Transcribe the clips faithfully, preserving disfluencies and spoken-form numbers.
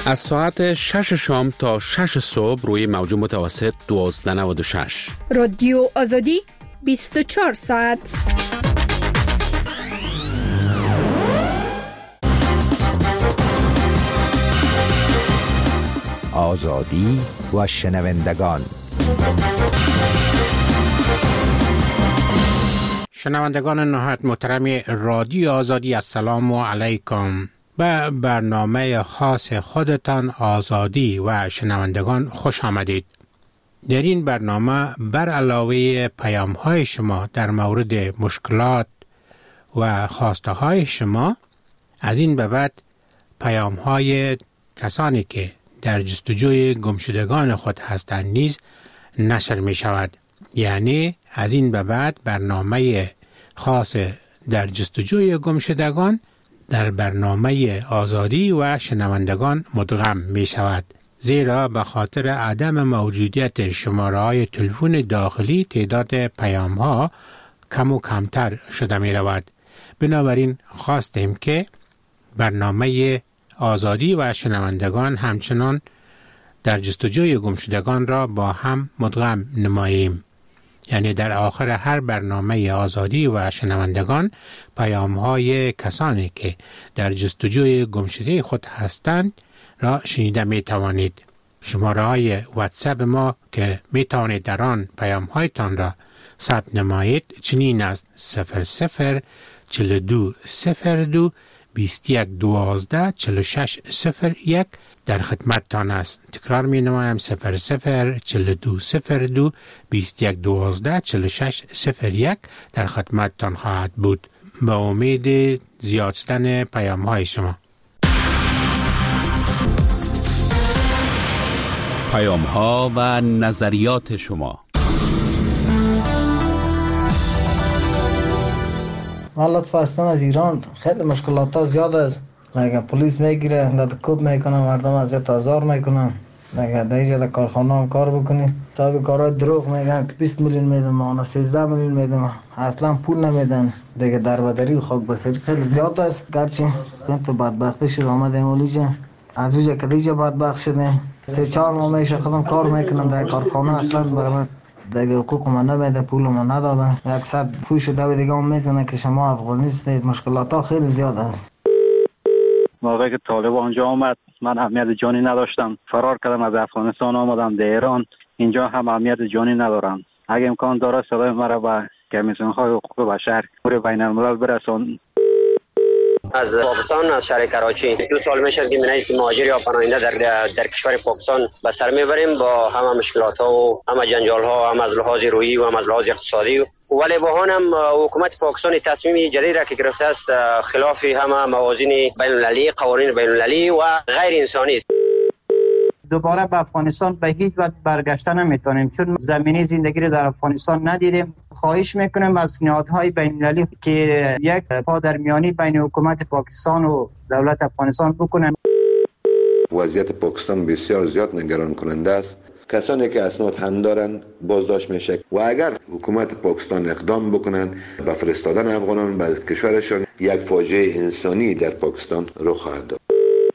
از ساعت شش شام تا شش صبح روی موج متوسط دوازده نود و شش. رادیو آزادی بیست و چهار ساعت. آزادی و شنوندگان. شنوندگان نهایت محترم رادیو آزادی، السلام علیکم. به برنامه خاص خودتان آزادی و شنوندگان خوش آمدید. در این برنامه بر علاوه پیام های شما در مورد مشکلات و خواسته های شما، از این به بعد پیام های کسانی که در جستجوی گمشدگان خود هستند نیز نشر می شود. یعنی از این به بعد برنامه خاص در جستجوی گمشدگان در برنامه آزادی و شنوندگان مدغم می شود، زیرا به خاطر عدم موجودیت شماره های تلفن داخلی تعداد پیام ها کم و کمتر شده می رود. بنابراین خواستیم که برنامه آزادی و شنوندگان همچنان در جستجوی گمشدگان را با هم مدغم نماییم. یعنی در آخر هر برنامه آزادی و شنوندگان پیام های کسانی که در جستجوی گمشده خود هستند را شنیده می توانید. شماره های واتساپ ما که می توانید در آن پیام هایتان را ثبت نمایید چنین است: صفر صفر چهل و دو صفر دو بیست و یک دوازده چهل و شش صفر یک در خدمت تان است. تکرار می نمایم: صفر صفر چهل و دو صفر دو بیست و یک دوازده چهل و شش صفر یک در خدمت تان خواهد بود. با امید زیاد شدن پیام های شما. پیام ها و نظریات شما. من لطفا هستم از ایران. خیلی مشکلات ها زیاد است. اگه پلیس میگیره لطکوب میکنه، مردم ازت آزار میکنن. اگه در اینجا در کارخانه هم کار بکنی صاحب کارهای دروغ میگن که بیست میلیون میدم، اونا سیزده میلیون میدم، اصلا پول نمیدن. دیگه در بدری و خاک بسری خیلی زیاد است. گرچه تو بدبختی شد آمدیم ولیجا از اوجا که دیجا بدبخت شدیم. سه چهار ماه میشه خودم کار میکنم در کارخانه، اصلا برام دیگه حقوق من نمیده، پول من ندادن. یک صد فوش دو دیگه هم میزنه که شما افغانیستید. مشکلات ها خیلی زیاد است. موقعی که طالب آنجا آمد من اهمیت جانی نداشتم، فرار کردم از افغانستان آمدم در ایران. اینجا هم اهمیت جانی ندارم. اگه امکان داره صدای مرا به کمیسیون های حقوق بشر پور بین الملل برسان. از پاکستان، از شهر کراچی دو سال میشه که من مهاجر یا پناهنده در در کشور پاکستان به سر میبریم با همه مشکلات ها و همه جنجال ها، هم از لحاظ روحی و هم از لحاظ اقتصادی. ولی با هم حکومت پاکستان تصمیم جدید را که گرفته است خلاف همه موازین بین المللی، قوانین بین المللی و غیر انسانی است. دوباره به افغانستان به هیچ وجه برگشته نمیتونیم، چون زمینی زندگی رو در افغانستان ندیدیم. خواهش میکنم از نهادهای بین المللی که یک پادرمیانی بین حکومت پاکستان و دولت افغانستان بکنن. وضعیت پاکستان بسیار زیاد نگران کننده است. کسانی که اسناد هم دارن بازداشت میشه و اگر حکومت پاکستان اقدام بکنن به فرستادن افغانان به کشورشان، یک فاجعه انسانی در پاکستان رخ خواهد داد.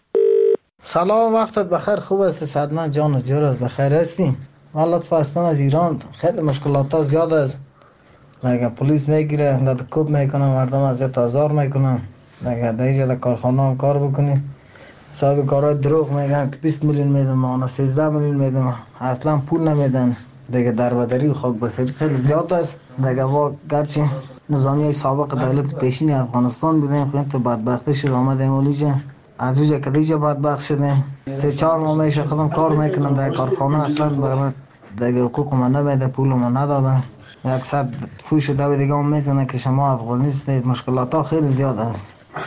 سلام، وقتت بخیر. خوب است؟ صدمن جان و جور است؟ بخیر هستی؟ من لطفا هستم از ایران. خیلی مشکلات ها زیاد است. اگه پلیس میگیره لطکوب میکنه، مردم ازت آزار میکنن. اگه در اینجا در کارخانه هم کار بکنی صاحب کارهای دروغ میگن که بیست میلیون میدم، اونا سیزده میلیون میدم، اصلا پول نمیدن. دیگه در بدری و خاک بسری خیلی زیاد است. دیگه وا گرچه نظامی های سابق دولت پیشین افغانستان بودیم، خیلی تو بدبختی شد آمدیم ولیجا از اوجا که دیجا بدبخت شدیم. سه چهار ماه میشه خودم کار میکنم در کارخانه، اصلا برام دیگه حقوق من نمیده، پول من ندادن. یک صد فوش دو دیگه هم میزنه که شما افغانیستید. مشکلات ها خیلی زیاد است.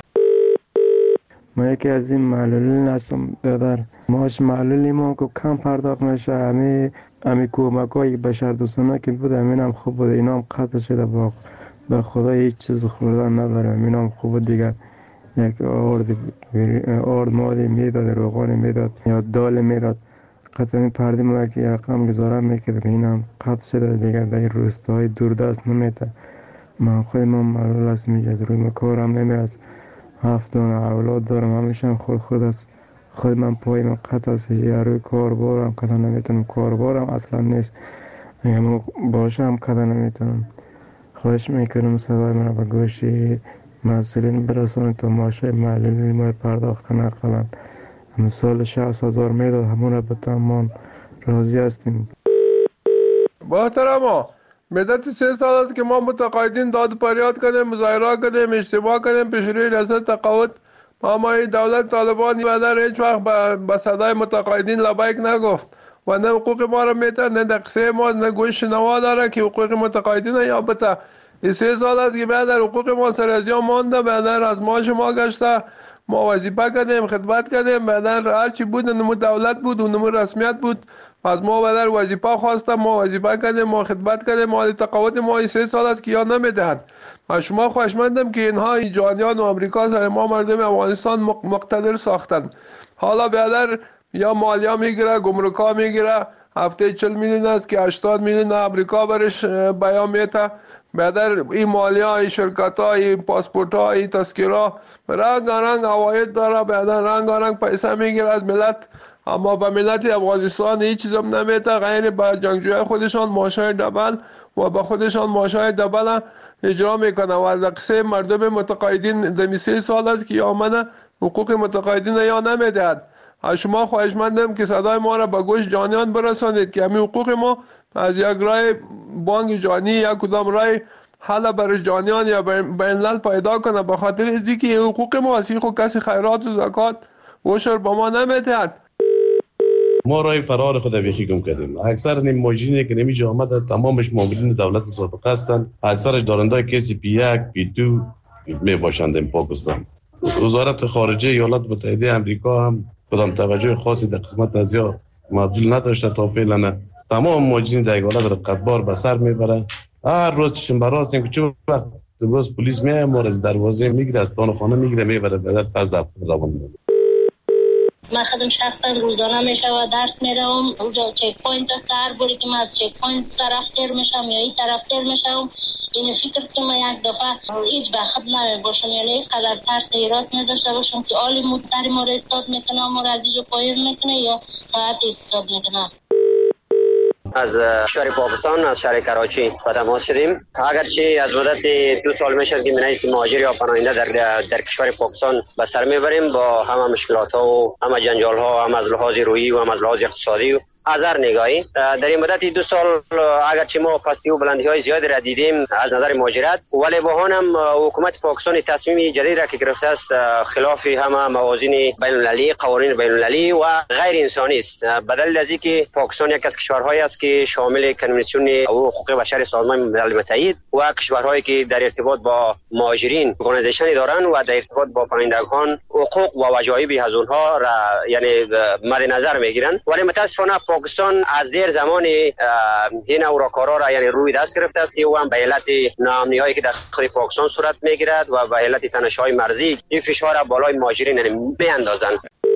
ما یکی از این معلولین هستم برادر. ماش معلولی ما که کم پرداخت میشه. همه همه کمک های بشر دوستانه که بود همین هم خوب بود، اینا هم قطع شده. با به خدا هیچ چیز خوردن ندارم. اینا هم خوب بود دیگه. یک آرد آرد مادی میداد، روغانی میداد یا دال میداد. قطعا پردی ما که رقم گذاره میکرد، این هم قطع شده دیگه. در روستاهای دوردست نمیده. من خود من معلول هستم، از روی کارم نمیرس. هفت دانه اولاد دارم، همیشه خود خود است خود من پای من قطع است، روی کاربارم کدن نمیتونم، کاربارم اصلا نیست، میگم باشم کدن نمیتونم. خواهش میکنم صدای من به گوش مسئولین برسانید تا معاشای معلولی ما پرداخت کنه. اقلا مثال شصت هزار میداد همون را به تمام راضی هستیم. محترما، مدت سه سال است که ما متقاعدین داد فریاد کردیم، مظاهره کردیم، اجتماع کردیم پیش روی ریاست تقاعد. اما این دولت طالبان در هیچ وقت به صدای متقاعدین لبیک نگفت و نه حقوق ما را میته، نه دقیقه ما، نه گوش شنوا داره که حقوق متقاعدین یا بته. این سه سال است که بعد حقوق ما سر از یا مانده، بعد از معاش ما گشته، ما وظیفه کردیم، خدمت کردیم، بعد هر چی بود نمو دولت بود و نمو رسمیت بود، از ما بعد وظیفه خواستم، ما وظیفه کردیم، ما خدمت کردیم. مالی تقاعد ما این سه سال است که یا نمیدهند. من شما خواهشمندم که اینها ایجادیان و آمریکا سر ما مردم افغانستان مقتدر ساختند. حالا بعد یا مالیه میگیره، گمرکا میگیره، هفته چهل میلیون است که هشتاد میلیون آمریکا برش بیان میته. بعد این مالیه، این شرکت ها، این پاسپورت ها، این تذکره رنگ رنگ عواید داره، بعد رنگ رنگ پیسه میگیره از ملت. اما به ملت افغانستان هیچ چیز هم نمیته غیر به جنگجوی خودشان معاشای دبل و به خودشان معاشای دبل اجرا میکنه و از قصه مردم متقاعدین دمی سه سال است که آمده حقوق متقاعدین یا نمیدهد. از شما خواهشمندم که صدای ما را به گوش جانیان برسانید که همین حقوق ما از یک رای بانک جانی یا کدام رای حالا برش جانیان یا بین‌الملل پیدا کنه، به خاطر ازی که حقوق ما اسی خو کسی خیرات و زکات و شر به ما نمیدهد. ما رای فرار خود بیخی گم کردیم. اکثر نیم ماجینی که نمیشه آمده تمامش مامورین دولت سابق هستند، اکثرش دارنده کسی پی یک پی دو می باشند این پاکستان. وزارت خارجه ایالات متحده آمریکا هم کدام توجه خاصی در قسمت از یا مبذول نداشته تا فعلا نه. تمام ماجینی در ایالات را قطبار به سر میبره. هر روز شنبه راست این که چه وقت باز پلیس میاد ما از دروازه میگیره، از دان خانه میگیره میبره بعد پس در روان میبره. من خودم شخصا روزانه میشه و درس میرم اونجا چک پوینت سر بوری که من از چک پوینت طرف تیر میشم یا این طرف تیر میشم. این فکر که من یک دفعه هیچ بخد نمی باشم، یعنی قدر ترس ایراس نداشته باشم که آلی مدتری ما را استاد میکنه، ما را از اینجا پایین میکنه یا ساعت استاد میکنه. از کشور پاکستان از شهر کراچی با تماس شدیم. اگرچه از مدت دو سال میشه که منیس مهاجر یا پناهنده در در کشور پاکستان به سر میبریم با همه مشکلات ها و همه جنجال ها، هم از لحاظ روحی و هم از لحاظ اقتصادی و از هر نگاهی. در این مدت دو سال اگرچه ما پستی و بلندی های زیادی را دیدیم از نظر مهاجرت، ولی با هم حکومت پاکستان تصمیم جدید را که گرفته است خلاف همه موازین بین المللی، قوانین بین المللی و غیر انسانی است. بدل از اینکه پاکستان یک از کشورهایی است که شامل کنوانسیون حقوق بشر سازمان ملل متحد و کشورهایی که در ارتباط با مهاجرین ارگانیزیشنی دارند و در ارتباط با پناهندگان حقوق و وجایب از اونها را یعنی مد نظر میگیرند، ولی متاسفانه پاکستان از دیر زمان این اوراکارا را یعنی روی دست گرفته است که او هم به علت ناامنی‌هایی که در خود پاکستان صورت میگیرد و به علت تنش‌های مرزی این فشار را بالای مهاجرین میاندازند.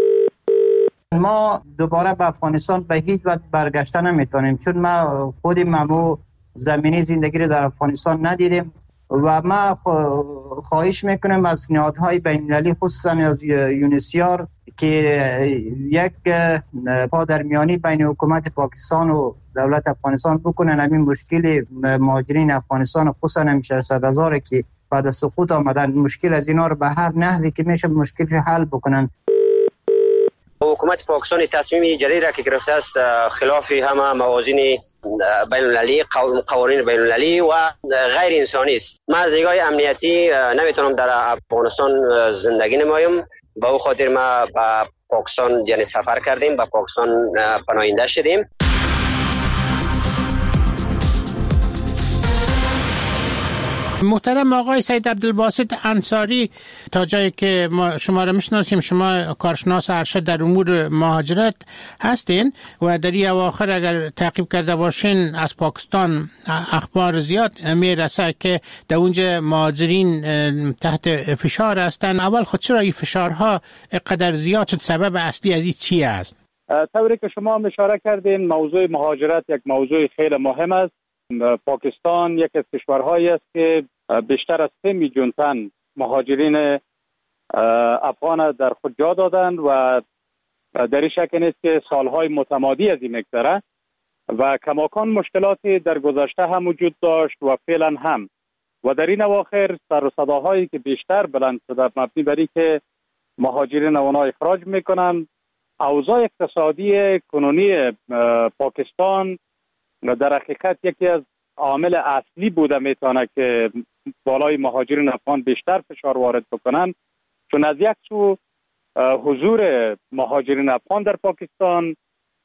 ما دوباره به افغانستان به هیچ وجه برگشته نمیتونیم، چون ما خود ممو زمینی زندگی رو در افغانستان ندیدیم و ما خواهش میکنیم از نهادهای بین‌المللی خصوصا از یونیسیار که یک پادرمیانی بین حکومت پاکستان و دولت افغانستان بکنن همین مشکل مهاجرین افغانستان خصوصا هم ششصد هزار که بعد از سقوط آمدن، مشکل از اینا رو به هر نحوی که میشه مشکلش حل بکنن. حکومت پاکستان تصمیم جدید را که گرفته است خلاف همه موازین بین المللی، قوانین بین المللی و غیر انسانی است. من از نگاه امنیتی نمیتونم در افغانستان زندگی نمایم، به او خاطر ما به پاکستان یعنی سفر کردیم، به پاکستان پناهنده شدیم. محترم آقای سید عبدالباسط انصاری، تا جایی که ما شما را میشناسیم شما کارشناس ارشد در امور مهاجرت هستین و در این اواخر اگر تعقیب کرده باشین از پاکستان اخبار زیاد میرسه که در اونجا مهاجرین تحت فشار هستن. اول خود چرا این فشارها قدر زیاد شد؟ سبب اصلی از این چی است؟ طوری که شما اشاره کردین موضوع مهاجرت یک موضوع خیلی مهم است. پاکستان یک از کشورهایی است که بیشتر از سه میلیون تن مهاجرین افغان در خود جا دادند و در این شک نیست که سالهای متمادی از این مگذره و کماکان مشکلاتی در گذشته هم وجود داشت و فعلا هم و در این اواخر سر و صداهایی که بیشتر بلند شده مبنی بر اینکه مهاجرین اونا اخراج میکنن. اوضاع اقتصادی کنونی پاکستان در حقیقت یکی از عامل اصلی بوده میتونه که بالای مهاجرین افغان بیشتر فشار وارد بکنن، چون از یک سو حضور مهاجرین افغان در پاکستان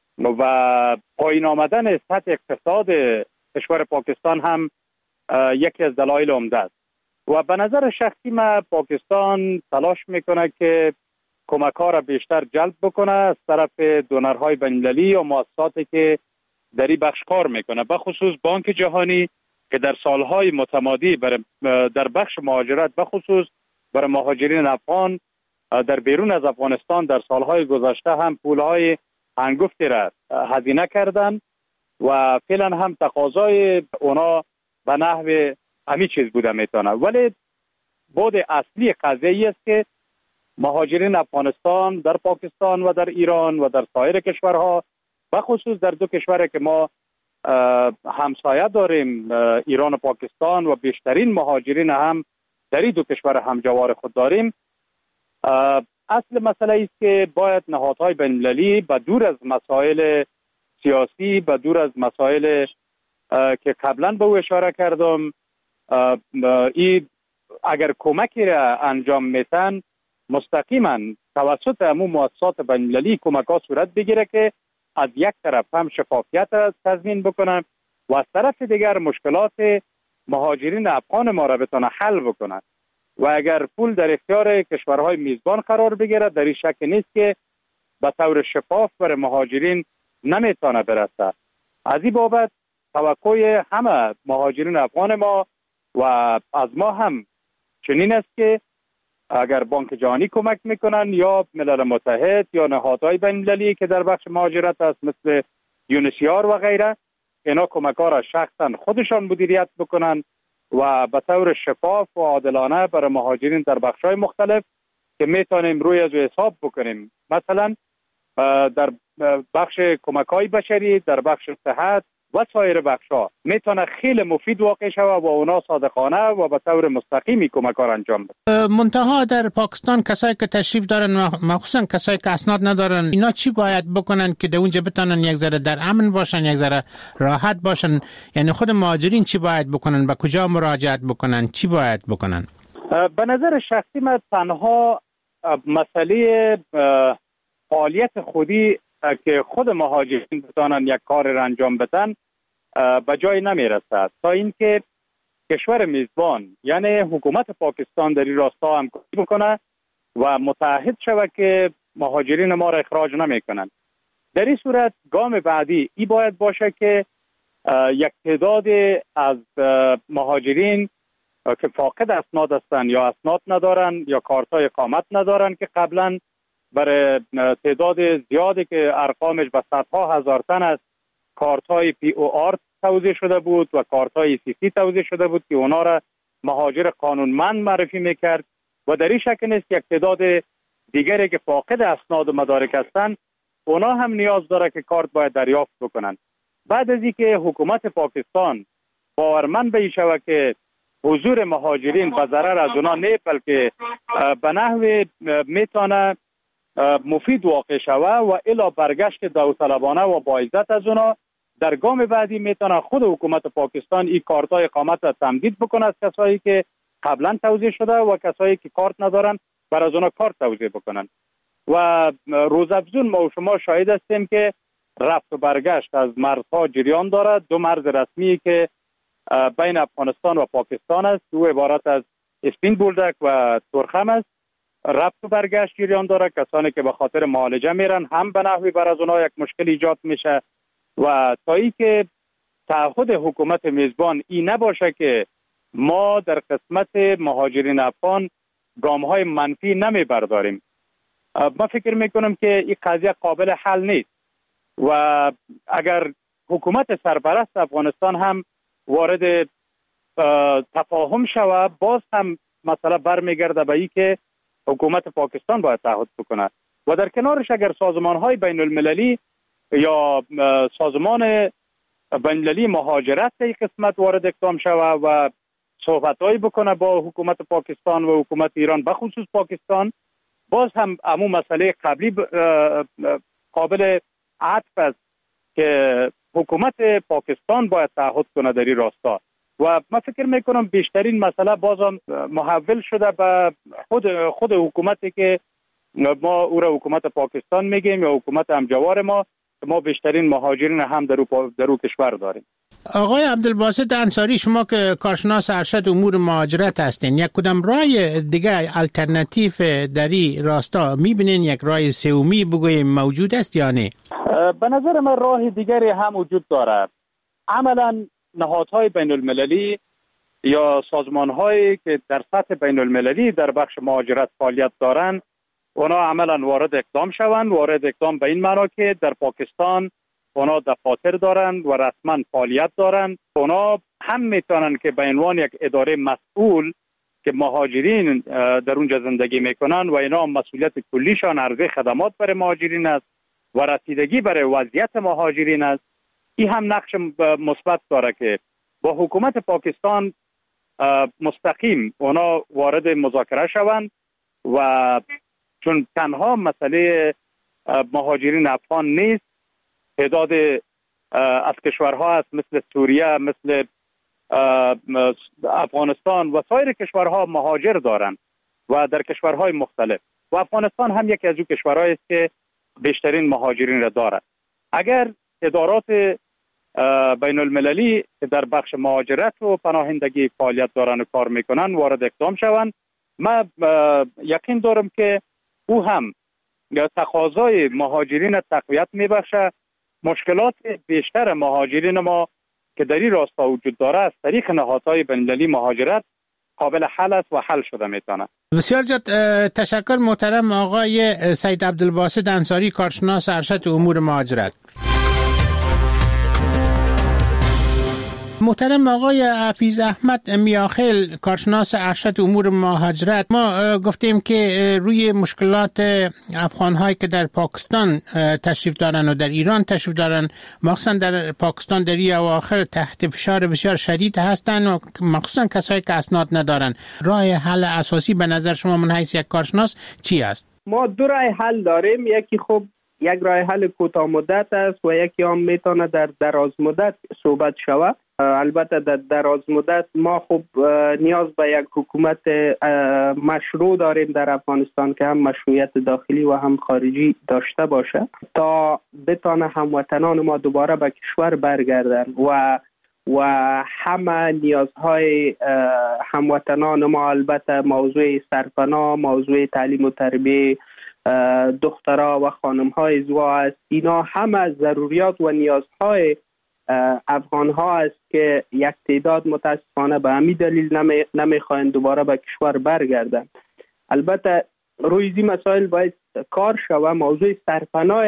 و پایین آمدن سطح اقتصاد کشور پاکستان هم یکی از دلایل عمده است و به نظر شخصی من پاکستان تلاش میکنه که کمک ها را بیشتر جلب بکنه از طرف دونرهای بین‌المللی و مؤسساتی که در این بخش کار میکنه، به خصوص بانک جهانی که در سالهای متمادی در بخش مهاجرت به خصوص برای مهاجرین افغان در بیرون از افغانستان در سالهای گذشته هم پولهای هنگفتی را هزینه کردن و فعلا هم تقاضای اونا به نحو همین چیز بوده میتونه. ولی بود اصلی قضیه است که مهاجرین افغانستان در پاکستان و در ایران و در سایر کشورها به خصوص در دو کشوری که ما همسایه داریم، ایران و پاکستان، و بیشترین مهاجرین هم در این دو کشور همجوار خود داریم، اصل مسئله است که باید نهادهای بین‌المللی به دور از مسائل سیاسی، به دور از مسائل که قبلا به او اشاره کردم، ای اگر کمکی را انجام میتن مستقیما توسط همون مؤسسات بین‌المللی کمک ها صورت بگیره که از یک طرف هم شفافیت را تضمین بکنن و از طرف دیگر مشکلات مهاجرین افغان ما را بتونه حل بکنن و اگر پول در اختیار کشورهای میزبان قرار بگیره در این شک نیست که به طور شفاف برای مهاجرین نمیتونه برسه. از این بابت توقع همه مهاجرین افغان ما و از ما هم چنین است که اگر بانک جهانی کمک میکنن یا ملل متحد یا نهادهای بین‌المللی که در بخش مهاجرت است مثل یونیسیار و غیره، اینا کمک ها را شخصا خودشان مدیریت بکنن و به طور شفاف و عادلانه برای مهاجرین در بخش های مختلف که میتونیم روی از حساب بکنیم، مثلا در بخش کمک های بشری، در بخش صحت و سایر بخش ها میتونه خیلی مفید واقع شود و اونا صادقانه و به طور مستقیمی کمک ها انجام بده. منتها در پاکستان کسایی که تشریف دارن، مخصوصا کسایی که اسناد ندارن، اینا چی باید بکنن که در اونجا بتونن یک ذره در امن باشن، یک ذره راحت باشن؟ یعنی خود مهاجرین چی باید بکنن؟ به کجا مراجعت بکنن؟ چی باید بکنن؟ به نظر شخصی من تنها مسئله فعالیت خودی که خود مهاجرین بتانن یک کار را انجام بدن به جای نمیرسد تا اینکه کشور میزبان یعنی حکومت پاکستان در این راستا همکاری بکنه و متعهد شود که مهاجرین ما را اخراج نمیکنن. در این صورت گام بعدی ای باید باشه که یک تعداد از مهاجرین که فاقد اسناد هستند یا اسناد ندارن یا کارتای اقامت ندارن که قبلا برای تعداد زیادی که ارقامش به صدها هزار تن است کارتای پی او آر توزیع شده بود و کارتای سی سی توزیع شده بود که اونا را مهاجر قانونمند معرفی میکرد و در این شکل نیست یک تعداد دیگری که فاقد اسناد و مدارک هستند اونا هم نیاز داره که کارت باید دریافت بکنن. بعد از اینکه حکومت پاکستان باورمند به شود که حضور مهاجرین به ضرر از اونا نه بلکه به نحو میتونه مفید واقع شوه و الا برگشت داوطلبانه و با عزت از اونا، در گام بعدی میتونه خود حکومت پاکستان این کارتای اقامت را تمدید بکنه از کسایی که قبلا توزیع شده و کسایی که کارت ندارن بر از اونا کارت توزیع بکنن. و روزافزون ما و شما شاهد هستیم که رفت و برگشت از مرزها جریان دارد. دو مرز رسمی که بین افغانستان و پاکستان است، دو عبارت از اسپین بولدک و تورخم است، رفت و برگشت جریان داره. کسانی که به خاطر معالجه میرن هم به نحوی بر از اونها یک مشکل ایجاد میشه و تا ای که تعهد حکومت میزبان این نباشه که ما در قسمت مهاجرین افغان گام های منفی نمی برداریم، من فکر میکنم که این قضیه قابل حل نیست و اگر حکومت سرپرست افغانستان هم وارد تفاهم شود باز هم مسئله برمیگرده به این که حکومت پاکستان باید تعهد بکنه. و در کنارش اگر سازمان‌های بین المللی یا سازمان بین المللی مهاجرت در قسمت وارد اقدام شود و صحبت‌هایی بکنه با حکومت پاکستان و حکومت ایران، بخصوص پاکستان، باز هم همون مسئله قبلی قابل عطف است که حکومت پاکستان باید تعهد کنه در این راستا. و من فکر میکنم بیشترین مسئله بازم محول شده به خود خود حکومتی که ما او را حکومت پاکستان میگیم یا حکومت همجوار ما، ما بیشترین مهاجرین هم در در او کشور داریم. آقای عبدالباسط انصاری، شما که کارشناس ارشد امور مهاجرت هستین، یک کدام راه دیگه الटरनेटिव در این راستا میبینین؟ یک راه سومی بگویم موجود است یا نه؟ به نظر من راه دیگری هم وجود دارد. عملا نهادهای بین المللی یا سازمانهایی که در سطح بین المللی در بخش مهاجرت فعالیت دارند، اونا عملا وارد اقدام شوند. وارد اقدام به این معنا که در پاکستان اونا دفاتر دارند و رسما فعالیت دارند. اونا هم میتونن که به عنوان یک اداره مسئول که مهاجرین در اونجا زندگی میکنن و اینا مسئولیت کلیشان عرضه خدمات برای مهاجرین است و رسیدگی برای وضعیت مهاجرین است. این هم نقش مثبت داره که با حکومت پاکستان مستقیم اونا وارد مذاکره شوند و چون تنها مسئله مهاجرین افغان نیست، تعداد از کشورها هست مثل سوریه، مثل افغانستان و سایر کشورها مهاجر دارند و در کشورهای مختلف، و افغانستان هم یکی از اون کشورهایی است که بیشترین مهاجرین را دارد. اگر ادارات بین المللی که در بخش مهاجرت و پناهندگی فعالیت دارن و کار میکنن وارد اقدام شوند، من یقین دارم که او هم تقاضای مهاجرین تقویت میبخشه. مشکلات بیشتر مهاجرین ما که در این راستا وجود داره از طریق نهادهای بین المللی مهاجرت قابل حل است و حل شده میتونه. بسیار زیاد تشکر محترم آقای سید عبدالباسط انصاری، کارشناس ارشد امور مهاجرت. محترم آقای حفیظ احمد میاخیل، کارشناس ارشد امور مهاجرت، ما گفتیم که روی مشکلات افغان‌هایی که در پاکستان تشریف دارن و در ایران تشریف دارن، مخصوصا در پاکستان در این اواخر تحت فشار بسیار شدید هستند و مخصوصا کسایی که اسناد ندارن. راه حل اساسی به نظر شما من حیث یک کارشناس چی است؟ ما دو راه حل داریم. یکی خب یک راه حل کوتاه مدت است و یکی هم میتونه در دراز مدت صحبت شود. البته در دراز مدت ما خب نیاز به یک حکومت مشروع داریم در افغانستان که هم مشروعیت داخلی و هم خارجی داشته باشه تا بتانه هموطنان ما دوباره به کشور برگردن و و همه نیازهای هموطنان ما، البته موضوع سرپناه، موضوع تعلیم و تربیه دخترها و خانم‌های ازدواج است. اینا همه ضروریات و نیازهای افغان ها است که یک تعداد متاسفانه به همین دلیل نمی نمیخواهند دوباره به کشور برگردند. البته روی این مسائل باید کار شود. موضوع سرپناه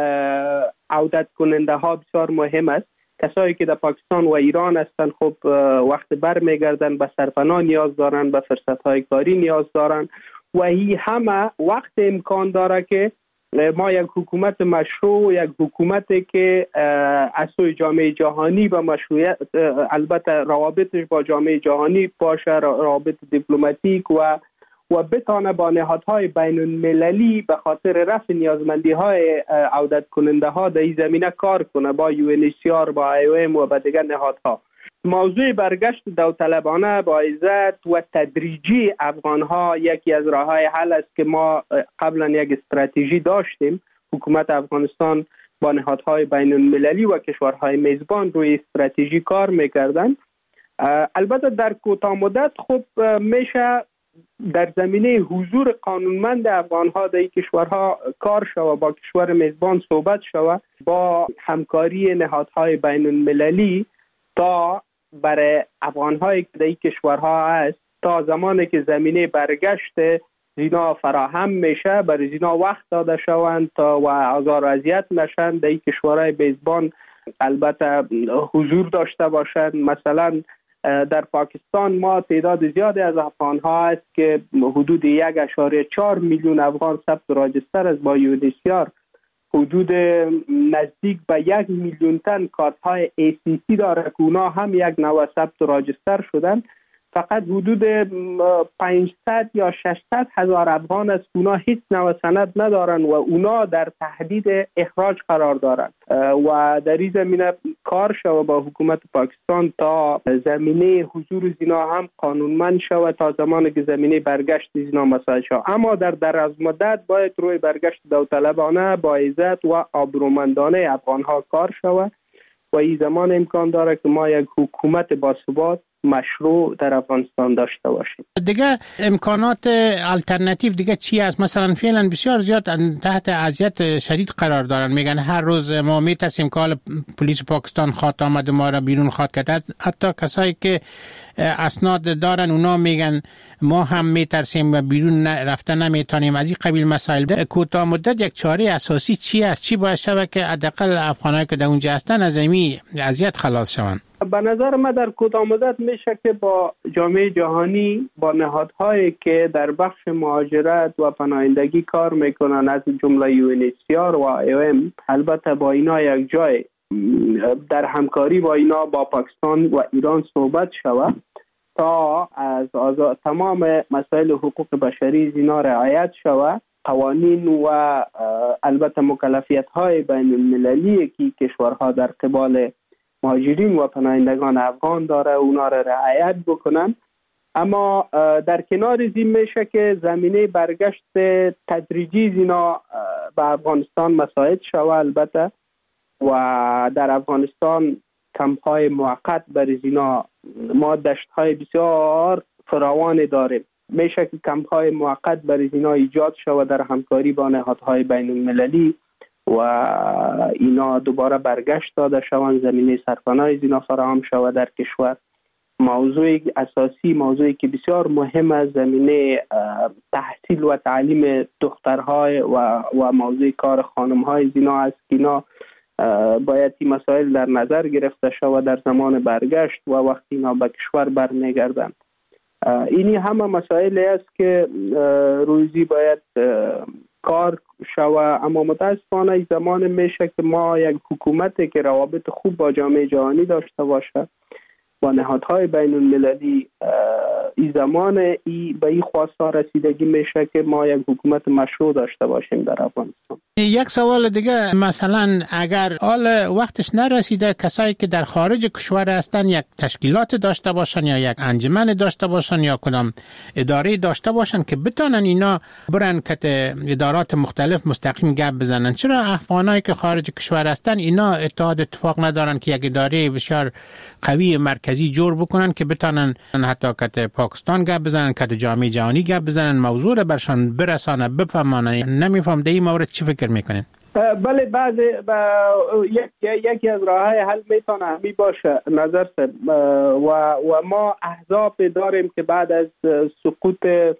عودت کننده ها بسیار مهم است. کسایی که در پاکستان و ایران هستند خب وقت بر میگردند به سرپناه نیاز دارند، به فرصت های کاری نیاز دارند و این همه وقت امکان داره که ما یک حکومت مشروع، یک حکومتی که از سوی جامعه جهانی با مشروعیت، البته روابطش با جامعه جهانی باشه، روابط دیپلماتیک و و بتانه با نهادهای بین المللی به خاطر رفع نیازمندی های عودت کننده ها در این زمینه کار کنه، با یو ان اچ سی آر، با ای او ام و با دیگر نهادها. موضوع برگشت داوطلبانه با عزت و تدریجی افغان ها یکی از راه های حل است که ما قبلا یک استراتژی داشتیم. حکومت افغانستان با نهادهای بین المللی و کشورهای میزبان روی استراتژی کار میکردن. البته در کوتاه مدت خب میشه در زمینه حضور قانونمند افغان ها در این کشورها کار شود، با کشور میزبان صحبت شود، با همکاری نهادهای بین المللی تا برای افغان هایی که در این کشورها هست تا زمانی که زمینه برگشت زینا فراهم میشه برای زینا وقت داده شوند تا و آزار و اذیت نشند در این کشورهای میزبان، البته حضور داشته باشند. مثلا در پاکستان ما تعداد زیادی از افغان ها است که حدود یک اشاره چهار میلیون افغان ثبت راجستر است با یونیسیار. حدود نزدیک به یک میلیون تن کارت های ای سی سی داره که اونا هم یک نوع ثبت راجستر شدن. فقط حدود پانصد یا ششصد هزار افغان است اونا هیچ نوع سند ندارن و اونا در تهدید اخراج قرار دارن و در این زمینه کار شود با حکومت پاکستان تا زمینه حضور زینا هم قانونمند شود تا زمانی که زمینه برگشت زینا مساعد شود. اما در دراز مدت باید روی برگشت داوطلبانه با عزت و آبرومندانه افغان ها کار شود و این زمان امکان داره که ما یک حکومت باثبات مشروع در افغانستان داشته باشیم. دیگه امکانات الटरनेटिव دیگه چی است؟ مثلا فعلا بسیار زیاد تحت اذیت شدید قرار دارن، میگن هر روز ما میترسیم که پلیس پاکستان خواهد آمد ما را بیرون خواهد کرد. حتی کسایی که اسناد دارن اونا میگن ما هم میترسیم و بیرون رفتن نمیتونیم. از این قبیل مسائل کوتاه مدت یک چاره اساسی چی است؟ چی باید شود که حداقل افغانایی که در اونجا هستن از این اذیت خلاص شوند؟ به نظر من در کوتاه مدت میشه که با جامعه جهانی، با نهادهایی که در بخش مهاجرت و پناهندگی کار میکنن از جمله یو ان اچ سی آر و آی او ام، البته با اینا یک جای در همکاری با اینا با پاکستان و ایران صحبت شود تا از آزاد تمام مسائل حقوق بشری اینا رعایت شود. قوانین و البته مکلفیت های بین المللی که کشورها در قبال مهاجرین و پناهندگان افغان داره اونا را رعایت بکنن. اما در کنار این میشه که زمینه برگشت تدریجی اینا به افغانستان مساعد شود. البته و در افغانستان کمپ های موقت برای اینا ما دشت های بسیار فراوان داریم. میشه که کمپ های موقت برای اینا ایجاد شود در همکاری با نهادهای بین المللی و اینا دوباره برگشت داده شوند، زمینه سرپناه اینا فراهم شود در کشور. موضوع اساسی، موضوعی که بسیار مهم است، زمینه تحصیل و تعلیم دخترهای و و موضوع کار خانمهای اینا است که اینا باید این مسائل در نظر گرفته شود در زمان برگشت و وقتی اینا به کشور برمیگردند. اینی همه مسائلی است که روزی باید کار شوه. اما متاسفانه این زمان میشه که ما یک حکومتی که روابط خوب با جامعه جهانی داشته باشه، با نهادهای بین المللی، این زمان ای به این خواسته رسیدگی میشه که ما یک حکومت مشروع داشته باشیم در افغانستان. یک سوال دیگه، مثلا اگر حال وقتش نرسیده کسایی که در خارج کشور هستن یک تشکیلات داشته باشن یا یک انجمن داشته باشن یا کدام اداره داشته باشن که بتونن اینا برن که ادارات مختلف مستقیم گپ بزنن، چرا افغانایی که خارج کشور هستن اینا اتحاد اتفاق ندارن که یک اداره بسیار قوی مرکزی جور بکنن که بتونن حتی که پاکستان گپ بزنن، که جامعه جهانی گپ بزنن، موضوع رو برشان برسانه، بفهمانه؟ نمیفهم در این مورد چی فکر میکنین؟ بله، بعض یک یکی از راههای حل میتونه همی باشه نظر سب و و ما احزاب داریم که بعد از سقوط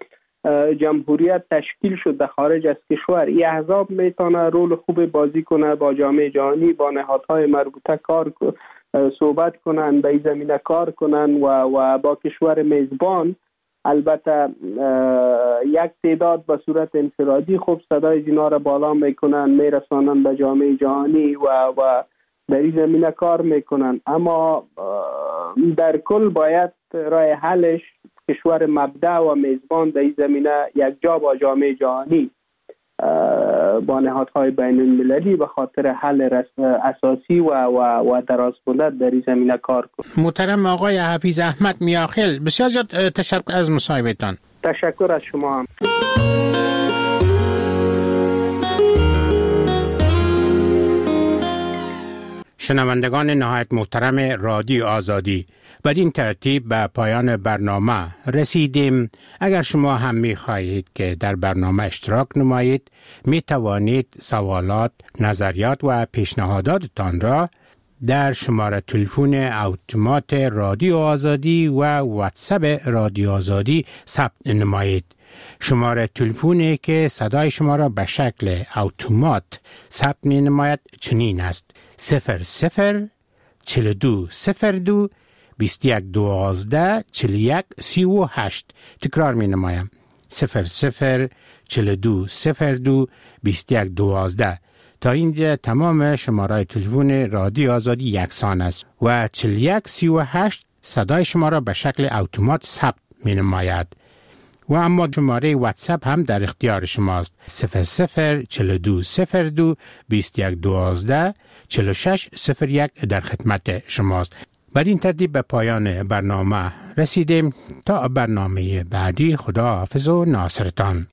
جمهوریت تشکیل شد در خارج از کشور. این احزاب میتونه رول خوب بازی کنه، با جامعه جهانی، با نهادهای مربوطه کار صحبت کنن، به این زمینه کار کنن و و با کشور میزبان البته یک تعداد به صورت انفرادی خوب صدای اینا را بالا میکنن، میرسانن به جامعه جهانی و و در این زمینه کار میکنن. اما در کل باید راه حلش کشور مبدأ و میزبان در این زمینه یک جا با جامعه جهانی، با نهادهای بین المللی به خاطر حل اساسی و و و دراز مدت در این زمینه کار کنه. محترم آقای حفیظ احمد میاخیل، بسیار زیاد تشکر از مصاحبهتان. تشکر از شما هم. شنوندگان نهایت محترم رادیو آزادی، بدین ترتیب به پایان برنامه رسیدیم. اگر شما هم می خواهید که در برنامه اشتراک نمایید، می توانید سوالات، نظریات و پیشنهاداتتان را در شماره تلفن اتومات رادیو آزادی و واتساپ رادیو آزادی ثبت نمایید. شماره تلفنی که صدای شما را به شکل اتومات ثبت می نماید چنین است: صفر صفر چهل و دو صفر دو بیست و یک دوازده چهل و یک سی و هشت. تکرار می نمایم. صفر صفر چهل و دو صفر دو بیست و یک دوازده. تا اینجا تمام شماره تلفن رادیو آزادی یکسان است و چهل و یک سی و هشت صدای شما را به شکل اتومات ثبت می نماید. و اما شماره واتساپ هم در اختیار شماست. صفر صفر چهل و دو صفر دو بیست و یک دوازده چهل و شش صفر یک در خدمت شماست. بر این ترتیب به پایان برنامه رسیدیم. تا برنامه بعدی، خدا حافظ و ناصرتان.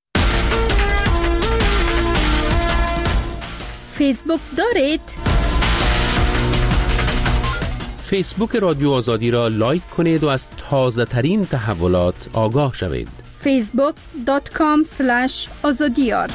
فیسبوک دارید؟ فیسبوک رادیو آزادی را لایک کنید و از تازه ترین تحولات آگاه شوید. فیسبوک دات کام اسلش آزادیار.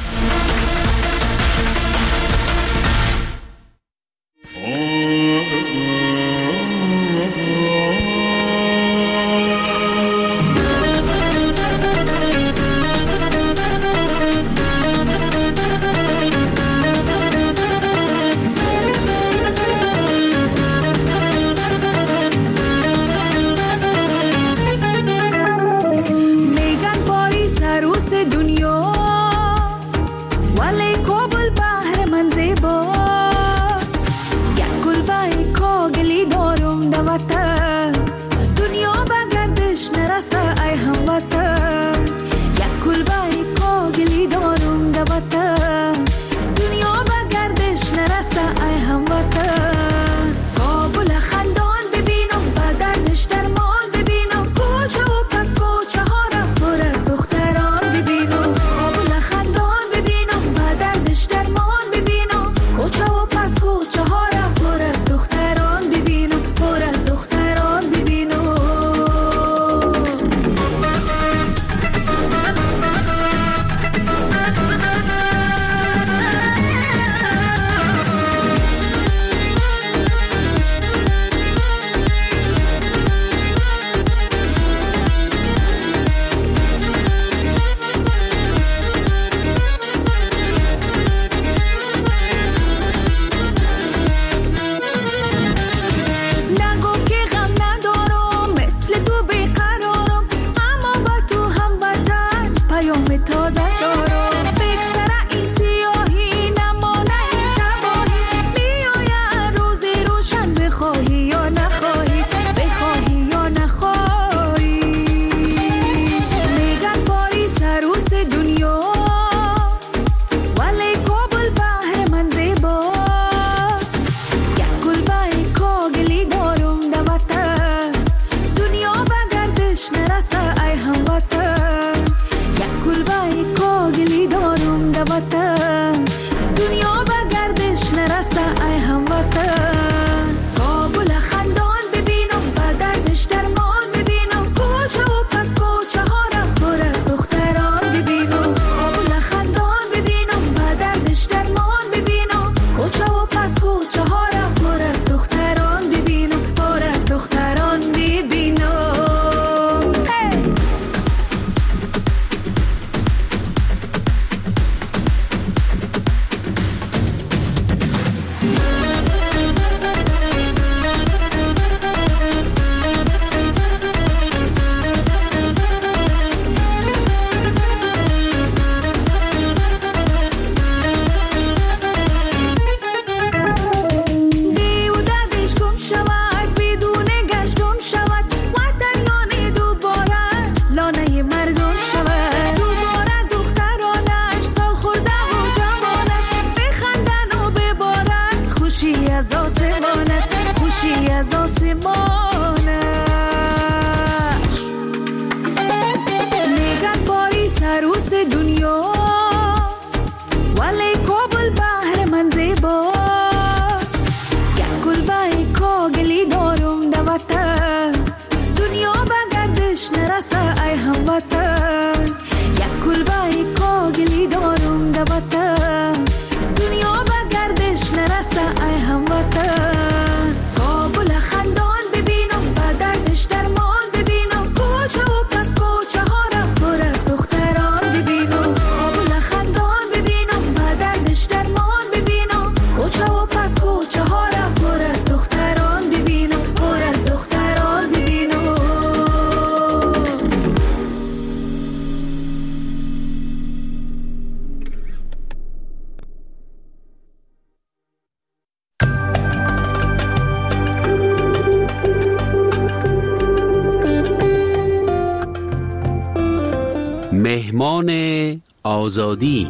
مهمان آزادی.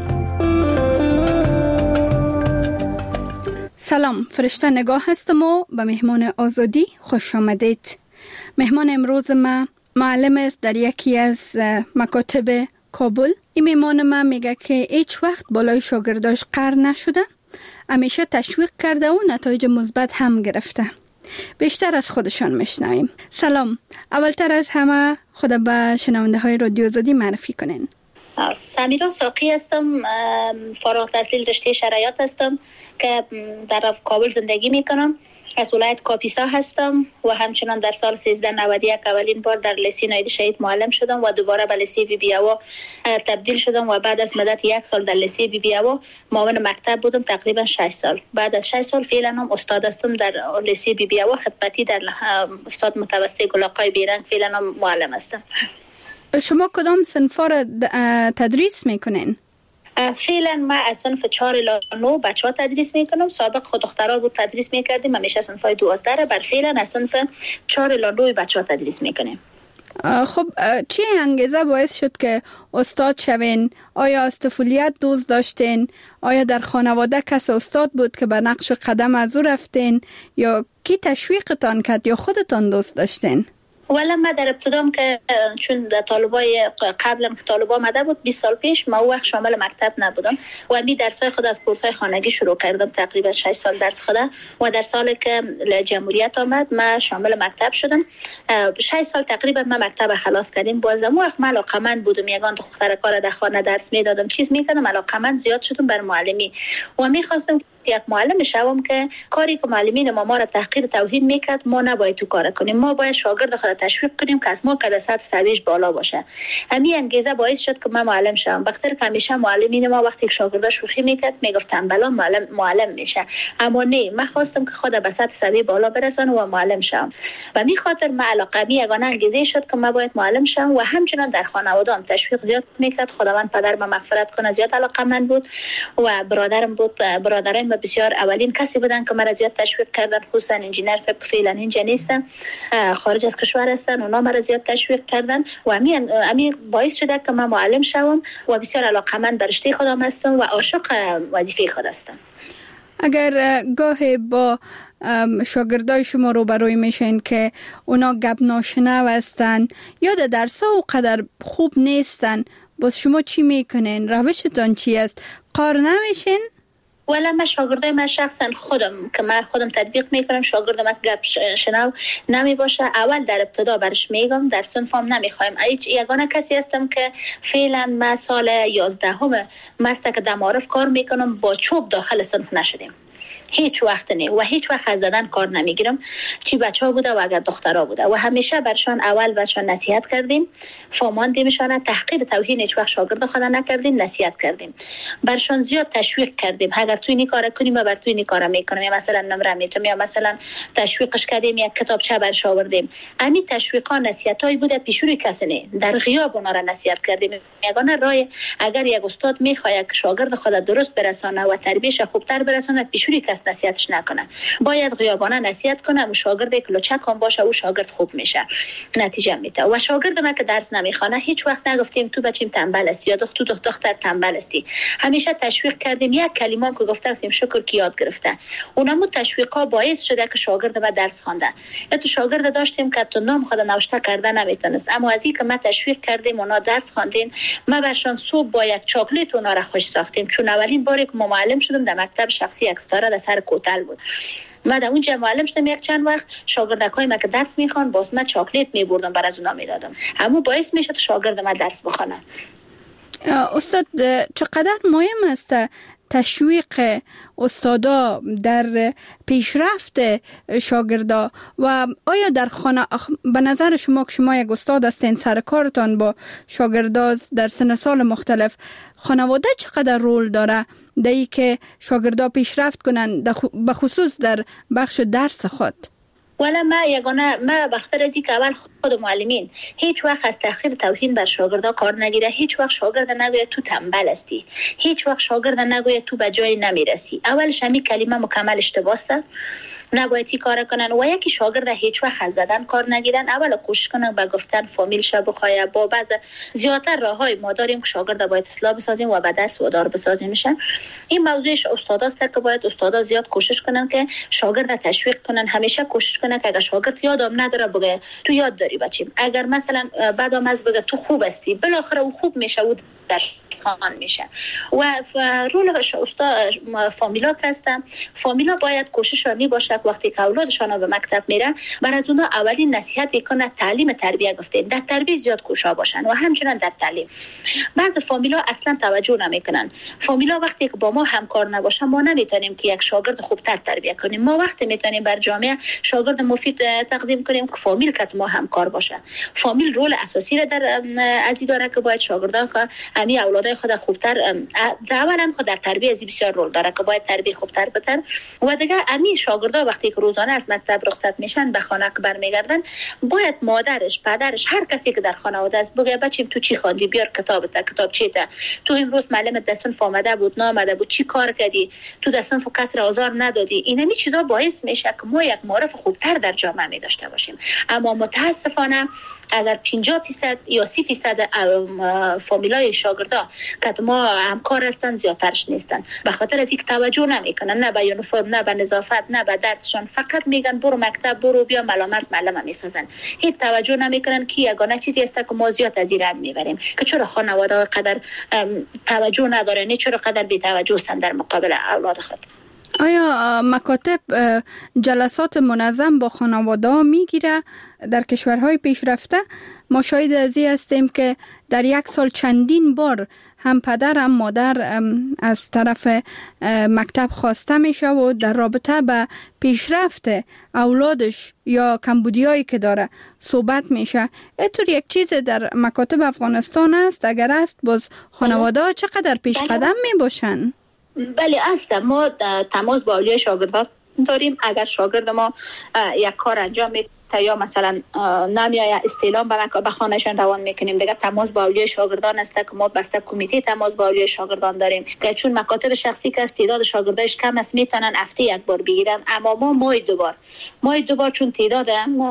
سلام، فرشته نگاه هستم و به مهمان آزادی خوش آمدید. مهمان امروز ما معلم است در یکی از مکاتب کابل. این مهمان ما میگه که هیچ وقت بالای شاگرداش قهر نشده، همیشه تشویق کرده و نتایج مثبت هم گرفته. بیشتر از خودشان میشنویم. سلام، اولتر از همه خود به شنونده های رادیو آزادی معرفی کنین. سمیرا ساقی هستم، فارغ التحصیل رشته شرایط هستم که در کابل زندگی میکنم. از ولایت کاپیسا هستم و همچنان در سال سیزده نود و یک اولین بار در لیسه ناید شهید معلم شدم و دوباره به لیسه بی بی او تبدیل شدم و بعد از مدت یک سال در لیسه بی بی او معاون مکتب بودم، تقریبا شش سال. بعد از شش سال فعلا هم استاد هستم در لیسه بی بی او خدمتی در استاد متوسط گلاقای بیرنگ، فعلا هم معلم هستم. شما کدام صنفا را تدریس میکنین؟ فعلا ما از صنف چهار الی نه بچه ها تدریس میکنم. سابق خود دخترها بود تدریس میکردیم، همیشه صنف های دوازده را. بر فعلا از صنف چهار الی نه بچه ها تدریس میکنیم. خب چی انگیزه باعث شد که استاد شوین؟ آیا از طفولیت دوست داشتین؟ آیا در خانواده کس استاد بود که به نقش قدم از او رفتین؟ یا کی تشویقتان کرد یا خودتان دوست داشتین؟ ولی ما در ابتدام که چون طالبای قبلا که طالبا آمده بود بیست سال پیش، ما وقت شامل مکتب نبودم و می درسای خود از کورسای خانگی شروع کردم، تقریبا شش سال درس خودم. و در سال که جمهوریت آمد ما شامل مکتب شدم. شش سال تقریبا ما مکتب خلاص کردیم. بازم وقت ما علاقمند بودم، یگان دختر کار در خانه درس میدادم، چیز میکردم، علاقمند زیاد شدم بر معلمی و میخواستم یک معلم شوم که کاری که معلمین ما ما را تحقیر توهین میکرد ما نباید تو کار کنیم. ما باید شاگرد خود تشویق کنیم که از ما که سطح سویش بالا باشه. همین انگیزه باعث شد که من معلم شوم. بخاطر که همیشه معلمین ما وقتی که شاگردا شوخی میکرد میگفت تنبلا معلم معلم میشه، اما نه، من خواستم که خود به سطح سوی بالا برسانم و معلم شوم. و می خاطر من علاقه می یگانه انگیزه شد که من باید معلم شوم. و همچنان در خانواده‌ام تشویق زیاد میکرد. خداوند پدر من مغفرت کنه زیاد علاقمند بود و برادرم بود. برادرم بسیار اولین کسی بودن که مرا زیاد تشویق کردن، خصوصا انجینر سب فعلا اینجا نیستن، خارج از کشور هستن، اونا مرا زیاد تشویق کردن و همین همین باعث شده که من معلم شوم و بسیار علاقمند به رشته خودم هستم و عاشق وظیفه خود هستم. اگر گاهی با شاگردای شما روبروی میشین که اونا گپ ناشنو هستن یا در درس‌ها اونقدر خوب نیستن، باز شما چی میکنین؟ روشتان چی است؟ قار نمیشین؟ ولی من شاگردای من شخصا خودم که من خودم تطبیق میکنم، شاگرد من گپ شنو نمی باشه اول در ابتدا برش میگم، در صنفم نمیخوایم. هیچ یگانه کسی هستم که فعلا من سال یازدهم مستک در معارف کار میکنم، با چوب داخل صنف نشدیم هیچ وقت نه و هیچ وقت از زدن کار نمیگیرم، چی بچه ها بوده و اگر دخترها بوده و همیشه برشان اول برشان نصیحت کردیم، فهماندیمشان، تحقیر توهین هیچ وقت شاگرد خود نکردیم، نصیحت کردیم، برشان زیاد تشویق کردیم اگر تو این کارا کنیم و بر تو این کارا میکنم، یا مثلا نمره میتم، یا مثلا تشویقش کردیم، یک کتابچه برش آوردیم. همین تشویقا نصیحتایی بوده، پیشوری کسی نه، در غیاب اونا را نصیحت کردیم. یگانه راه اگر یک استاد میخواد که شاگرد خود درست برسانه و تربیتش خوبتر برسانه، پیشوری کس نصیحتش نکنه، باید غیابانه نصیحت کنه و شاگرد یک لچکم باشه او شاگرد خوب میشه، نتیجه میده. و شاگرد ما که درس نمیخونه هیچ وقت نگفتیم تو بچیم تنبل است یا دختر تو دختر تنبل استی، همیشه تشویق کردیم. یک کلمه که گفتیم شکر که یاد گرفته، اونمو تشویقا باعث شده که شاگرد ما درس خوانده. یا تو شاگرد داشتیم که تو نام خود نوشته کرده نمیتونست، اما از اینکه ما تشویق کردیم اونا درس خواندین، ما برشان صبح با یک چاکلیت اونا را خوش ساختیم. چون اولین باری که معلم شدم در مکتب شخصی یک ستاره در سر کوتل بود، ما در اونجا معلم شدم. یک چند وقت شاگردکای ما که درس میخوان باز ما چاکلیت میبردم بر از اونا میدادم، همون باعث میشد شاگرد ما درس بخونه. استاد چقدر مهم است تشویق استادا در پیشرفت شاگردا و آیا در خانه به نظر شما که شما یک استاد هستین، سر کارتان با شاگردا در سن سال مختلف، خانواده چقدر رول داره در ای که شاگردا پیشرفت کنن به خصوص در بخش درس خود؟ ولی ما یگانه ما بخاطر از اینکه اول خود معلمین هیچ وقت از تحقیر توهین بر شاگردا کار نگیره، هیچ وقت شاگرد نگوید تو تنبل هستی، هیچ وقت شاگرد نگوید تو به جای نمیرسی. اولش همین کلمه مکمل اشتباه است. نباید این کار کنن. و یکی شاگرد هیچ وقت از زدن کار نگیرن، اول کوشش کنن به گفتن فامیلش بخواه. با بعض زیادتر راههای ما داریم که شاگرد باید اصلاح بسازیم و به درس وادار بسازیم میشن. این موضوعش استادا است که باید استادا زیاد کوشش کنن که شاگرد تشویق کنن. همیشه کوشش کنن که اگر شاگرد یادم نداره بگه تو یاد داری بچیم. اگر مثلا بعدم از بگه تو خوب هستی، بالاخره او خوب میشه و در خان میشه. و رول استاد فامیلا هستن. فامیلا باید کوشش رانی باشه که وقتی که اولادشان به مکتب میرن بر از اونها اولین نصیحت کنه تعلیم تربیت گفته در تربیت زیاد کوشا باشن و همچنین در تعلیم. بعض فامیلا اصلا توجه نمیکنن. فامیلا وقتی که با ما همکار نباشن ما نمیتونیم که یک شاگرد خوبتر تربیت کنیم. ما وقتی میتونیم بر جامعه شاگرد مفید تقدیم کنیم که فامیل که ما همکار باشه. فامیل رول اساسی را در ازی داره که باید شاگردان خود امی اولادای خود خوبتر اولا خود در تربیت از بسیار رول داره که باید تربیت خوبتر بتن. و دیگه امی شاگردا وقتی که روزانه از مکتب رخصت میشن به خانه که برمیگردن باید مادرش، پدرش، هر کسی که در خانواده است بگه بچیم تو چی خواندی، بیار کتابت، کتاب چیته، تو امروز معلمت در صنف آمده بود نه آمده بود، چی کار کردی، تو در صنف کس را آزار ندادی. این می چیزا باعث میشه که ما یک معرف خوبتر در جامعه می داشته باشیم. اما متاسفانه اگر پنجاه درصد یا سی درصد فامیلای شاگردا که ما همکار هستن زیادترش نیستن، به خاطر از اینکه توجه نمیکنن نه به یونیفرم، نه به نظافت، نه به درسشون، فقط میگن برو مکتب، برو بیا، ملامت معلم میسازن. هیچ توجه نمیکنن که یگانه چیزی است که ما زیاد از ایران میبریم که چرا خانواده قدر توجه نداره، نه چرا قدر بی توجه هستن در مقابل اولاد خود. آیا مکاتب جلسات منظم با خانواده ها میگیره؟ در کشورهای پیشرفته ما شاهد از این هستیم که در یک سال چندین بار هم پدر هم مادر از طرف مکتب خواسته میشه و در رابطه به پیشرفت اولادش یا کمبودیایی که داره صحبت میشه. اینطور یک چیز در مکاتب افغانستان است؟ اگر است باز خانواده ها چقدر پیش قدم میباشن؟ بله است. ما تماس با اولیای شاگردان داریم. اگر شاگرد ما یک کار انجام میده یا مثلا نمیای استعلام به خانهشان روان میکنیم، دیگه تماس با اولیای شاگردان است که ما بسته کمیته تماس با اولیای شاگردان داریم که چون مکاتب شخصی که از تعداد شاگرداش کم است میتونن هفته یک بار بگیرن، اما ما ماه دو بار ماه دو بار چون تعداد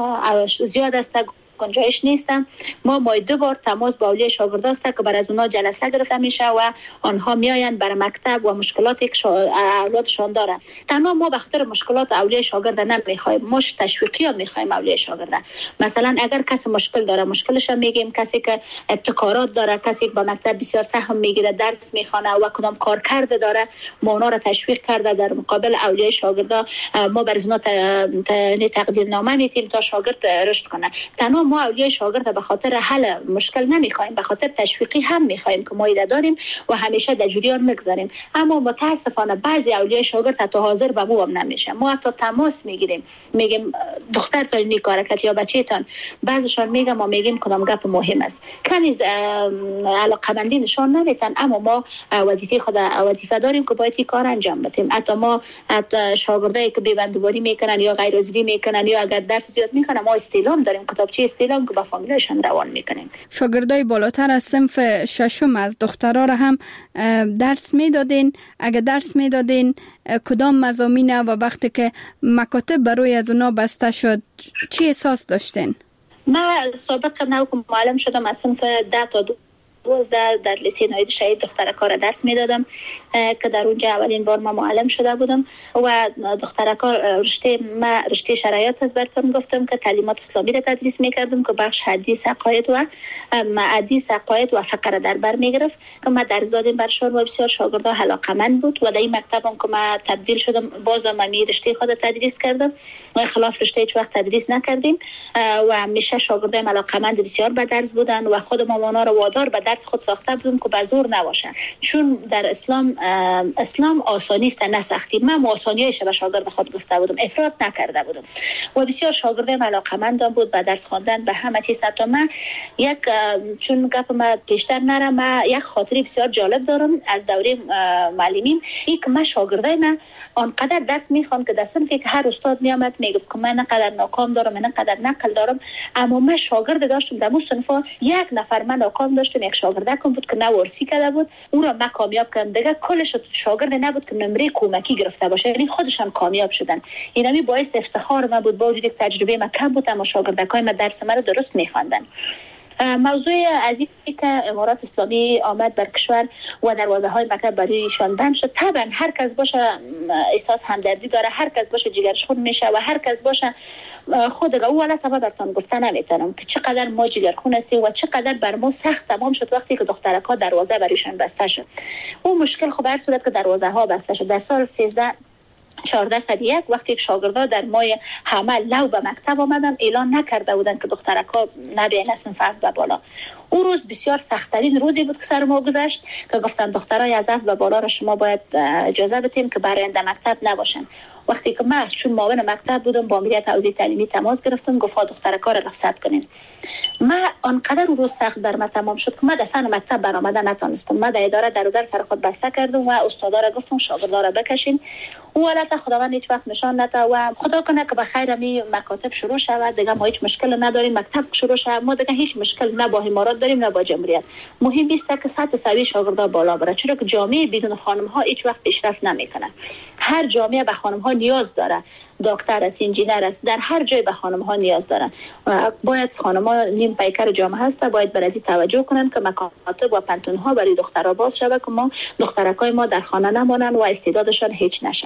زیاد است گنجایش نیستن، ما ماه دو بار تماس با اولیای شاگرد است که بر از اونها جلسه گرفته میشه و آنها میآیند بر مکتب و مشکلاتی که اولادشان دارن. تنها ما به خاطر مشکلات اولیای شاگرد نمیخوایم، ما تشویقی هم میخوایم اولیای شاگرد. مثلا اگر کسی مشکل داره مشکلش هم میگیم، کسی که ابتکارات داره، کسی که با مکتب بسیار سهم میگیره، درس میخوانه و کدام کار کرده داره، ما اونا را تشویق کرده در مقابل اولیای شاگرد ما بر از اونها تقدیر نامه میدیم تا شاگرد رشد کنه. تنها ما اولیای شاگرد به خاطر حل مشکل نمیخوایم، به خاطر تشویقی هم میخوایم که ما ایده داریم و همیشه در جریان میگذاریم. اما متاسفانه بعضی اولیای شاگرد حتی حاضر به ما هم نمیشه. ما حتی تماس میگیریم، میگیم دختر تا این کار کرد یا بچه‌تان، بعضیشان میگم ما میگیم کدام گپ مهم است، کنیز علاقه‌مندی نشان نمیدن، اما ما وظیفه خود وظیفه داریم که باید این کار انجام بدیم. حتی ما حتی شاگردایی که بی‌بندوباری میکنن یا غیر حاضری میکنن یا اگر درس زیاد میکنن ما استعلام داریم، کتابچه استعلام که با فامیلشان روان میکنیم. شاگردای بالاتر از صنف ششم از دخترها را هم درس میدادین؟ اگه درس میدادین کدام مضامین و وقتی که مکاتب برای از اونا بسته شد چی احساس داشتین؟ من سابق نو که معلم شدم از صنف ده تا دو دوازده در لیسه ناید شهید دخترکار درس میدادم که در اونجا اولین بار ما معلم شده بودم و دخترکار رشته ما رشته شرایط از براتون گفتم که تعلیمات اسلامی را تدریس میکردم که بخش حدیث عقاید و حدیث عقاید و فقه در بر میگرفت که ما درس دادیم برشان و بسیار شاگردا علاقه‌مند بود و در این مکتبم که ما تبدیل شدم بازم من رشته خود تدریس کردم و خلاف رشته هیچ وقت تدریس نکردیم و همیشه شاگردای علاقه‌مند بسیار به درس بودن و خود ما اونا رو وادار به درس خود ساخته بودم که به زور نباشه، چون در اسلام اسلام آسانی است نه سختی. من آسانیش به شاگرد خود گفته بودم، افراط نکرده بودم و بسیار شاگردم علاقه‌مندم بود به درس خواندن به همه چیز. حتی من یک چون گپ ما پیشتر نره، من یک خاطری بسیار جالب دارم از دوره معلمیم. این که من شاگردای من آنقدر درس میخوان که در صنفی که هر استاد میامد میگفت که من نقدر ناکام دارم، من نقدر نقل دارم، اما من شاگرد داشتم در اون صنفا یک نفر من ناکام داشتم، یک شاگردکم بود که نوارسی کرده بود، او را من کامیاب کردم. دیگه کلش شاگرد نبود که نمره کمکی گرفته باشه، یعنی خودشان کامیاب شدن. اینمی باعث افتخار من بود، با وجودی که تجربه من کم بود اما شاگردکای من درس من رو درست می‌خواندن. موضوع عزیزی که امارات اسلامی آمد بر کشور و دروازه های مکتب برایشان بند شد، طبعا هر کس باشه احساس همدردی داره، هر کس باشه جگرش خون میشه و هر کس باشه خود او ولی طبعا براتون گفته نمیتونم که چقدر ما جگرخون هستیم و چقدر بر ما سخت تمام شد وقتی که دخترکا دروازه برایشان بسته شد. اون مشکل خب هر صورت که دروازه ها بسته شد در سال سیزده چهارده صد یک وقتی که شاگردا در ماه حمل لو به مکتب آمدن اعلان نکرده بودن که دخترکا نبیاین صنف هفت به بالا. اون روز بسیار سخت‌ترین روزی بود که سر ما گذشت که گفتن دخترای از هفت به بالا را شما باید اجازه بدین که برای آینده مکتب نباشن. وقتی که من چون معاون مکتب بودم با مدیر توزیع تعلیمی تماس گرفتم، گفت دخترکا را رخصت کنین. من آنقدر روز سخت بر من تمام شد که من در سن مکتب برآمدن نتونستم. من در اداره در در سر خود بسته کردم و استادا را گفتم شاگردا را بکشین. او حالت خداوند هیچ وقت نشان نده و خدا کنه که بخیر می مکاتب شروع شود، دیگه ما هیچ مشکل نداریم، مکتب شروع شود، ما دیگه هیچ مشکل نه با امارات داریم نه با جمهوریت. مهم است که سطح سوی شاگردا بالا بره، چون که جامعه بدون خانم ها هیچ وقت پیشرفت نمیکنه. هر جامعه به خانم ها نیاز داره، دکتر است، انجینر است، در هر جای به خانم ها نیاز دارن. باید خانم ها نیم پیکر جامعه هست، باید بر از توجه کنن که مکاتب و پنتون ها برای دخترها باز شود که ما دخترکای ما در خانه نمانن و استعدادشان هیچ نشه.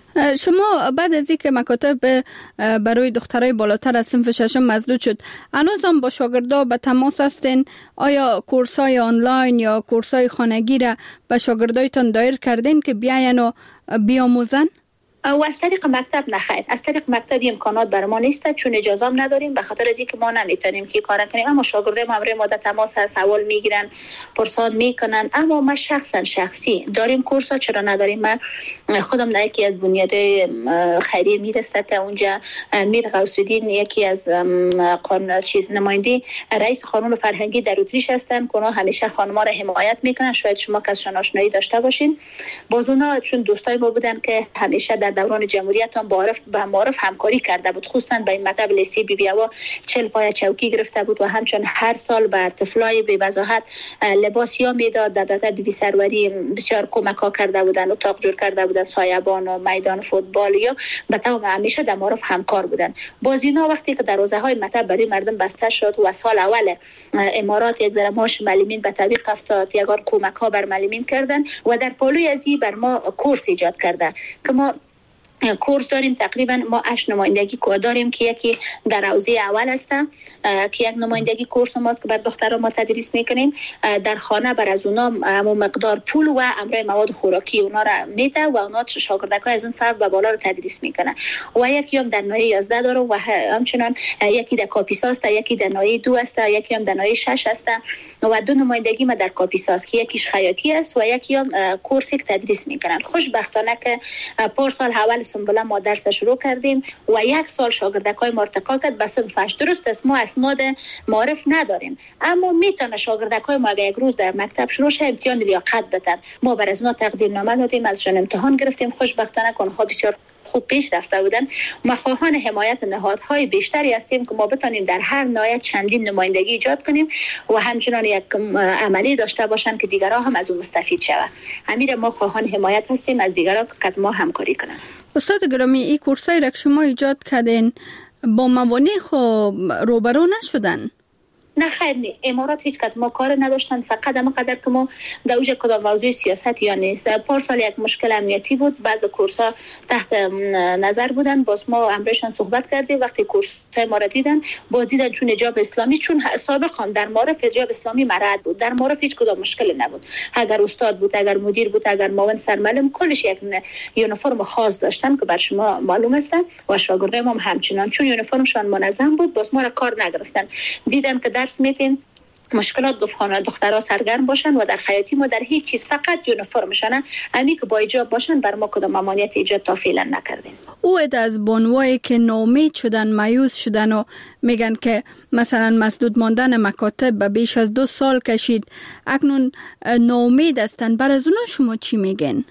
شما بعد از اینکه مکاتب برای دخترای بالاتر از صنف ششم مسدود شد، هنوز هم با شاگردا به تماس هستین؟ آیا کورسای آنلاین یا کورسای خانگی را به شاگردایتان دایر کردین که بیاین و بیاموزن؟ و از طریق مکتب نخیر، از طریق مکتب امکانات بر ما نیست، چون اجازه هم نداریم به خاطر از اینکه ما نمیتونیم که کار کنیم. اما شاگردای ما همراه ما در تماس هست، سوال میگیرن، پرسان میکنن. اما ما شخصا شخصی داریم کورسا، چرا نداریم؟ من خودم در یکی از بنیادهای خیریه میرسته که اونجا میر غوث‌الدین یکی از قانون چیز نماینده رئیس قانون فرهنگی در اتریش هستن که همیشه خانم‌ها را حمایت میکنن. شاید شما کسشون آشنایی داشته باشین. باز اونا چون دوستای ما بودن که همیشه در دوران جمهوریت هم معرف به معرف همکاری کرده بود، خصوصا به این مکتب لیسه بی بی هوا چهل پای چوکی گرفته بود و همچنین هر سال بر طفلای بی وضاحت لباس یا میداد. در دفتر بی بی سروری بسیار کمک ها کرده بودن، اتاق جور کرده بودن، سایبان و میدان فوتبال یا به تمام همیشه در معرف همکار بودن. باز اینا وقتی که دروازه های مکتب برای مردم بسته شد و سال اول امارات یک ذره ماش معلمین به طبیق افتاد، یگان کمک ها بر معلمین کردن و در پالوی ازی بر ما کورس ایجاد کرده که ما کورس داریم. تقریبا ما هشت نمایندگی داریم که یکی در حوزه اول است که یک نمایندگی کورس ماست که بر دختران ما تدریس میکنیم. در خانه بر از اونا همو مقدار پول و امرای مواد خوراکی اونا را میده و اونا شاگردکای از این فرد به بالا رو تدریس میکنه. و یکی هم در نایه یازده داره و همچنان یکی در کاپیسا است، یکی در نایه دو است، یکی هم در نایه شش است و دو نمایندگی ما در کاپیسا است که یکیش خیاطی است و یکی هم کورسی که تدریس میکنن. خوشبختانه که پارسال اول سنبله ما درس شروع کردیم و یک سال شاگردکای ما ارتقا کرد به صنفش. درست است ما اسناد معرف نداریم، اما میتونه شاگردکای ما اگه یک روز در مکتب شروع شه امتحان لیاقت بدن. ما بر از اونا تقدیم نامه دادیم، ازشون امتحان گرفتیم. خوشبختانه که اونها بسیار خوب پیش رفته بودن. ما خواهان حمایت نهادهای بیشتری هستیم که ما بتونیم در هر نهاد چندین نمایندگی ایجاد کنیم و همچنان یک عملی داشته باشن که دیگران هم از اون مستفید شوند. امیر ما خواهان حمایت هستیم از دیگران که ما همکاری کنن. استاد گرامی، این کورسای را که شما ایجاد کردین با موانع خو روبرو نشدن؟ نه خیر نی، امارات هیچ کدام ما کار نداشتن، فقط اما قدر که ما در اوج کدام موضوع سیاست یا نیست. پارسال یک مشکل امنیتی بود، بعض کورس‌ها تحت نظر بودن، باز ما امرشان صحبت کردیم. وقتی کورس ما را دیدن باز دیدن چون حجاب اسلامی، چون سابقا در معرف حجاب اسلامی مراد بود، در معرف هیچ کدام مشکلی نبود. اگر استاد بود، اگر مدیر بود، اگر معاون سرمعلم، کلش یک یونیفرم خاص داشتن که بر شما معلوم است و شاگردای ما همچنان چون یونیفرمشان منظم بود باز ما را کار نگرفتن. دیدن که درس میدیم مشکلات گفت خانه دخترها سرگرم باشن و در خیاطی ما در هیچ چیز فقط یونیفرمشان امی که با حجاب باشن بر ما کدام ممانعت ایجاد تا فعلا نکردیم. او از بانوایی که ناامید شدن، مایوس شدن و میگن که مثلا مسدود ماندن مکاتب به بیش از دو سال کشید، اکنون ناامید هستن، بر از اونا شما چی میگن؟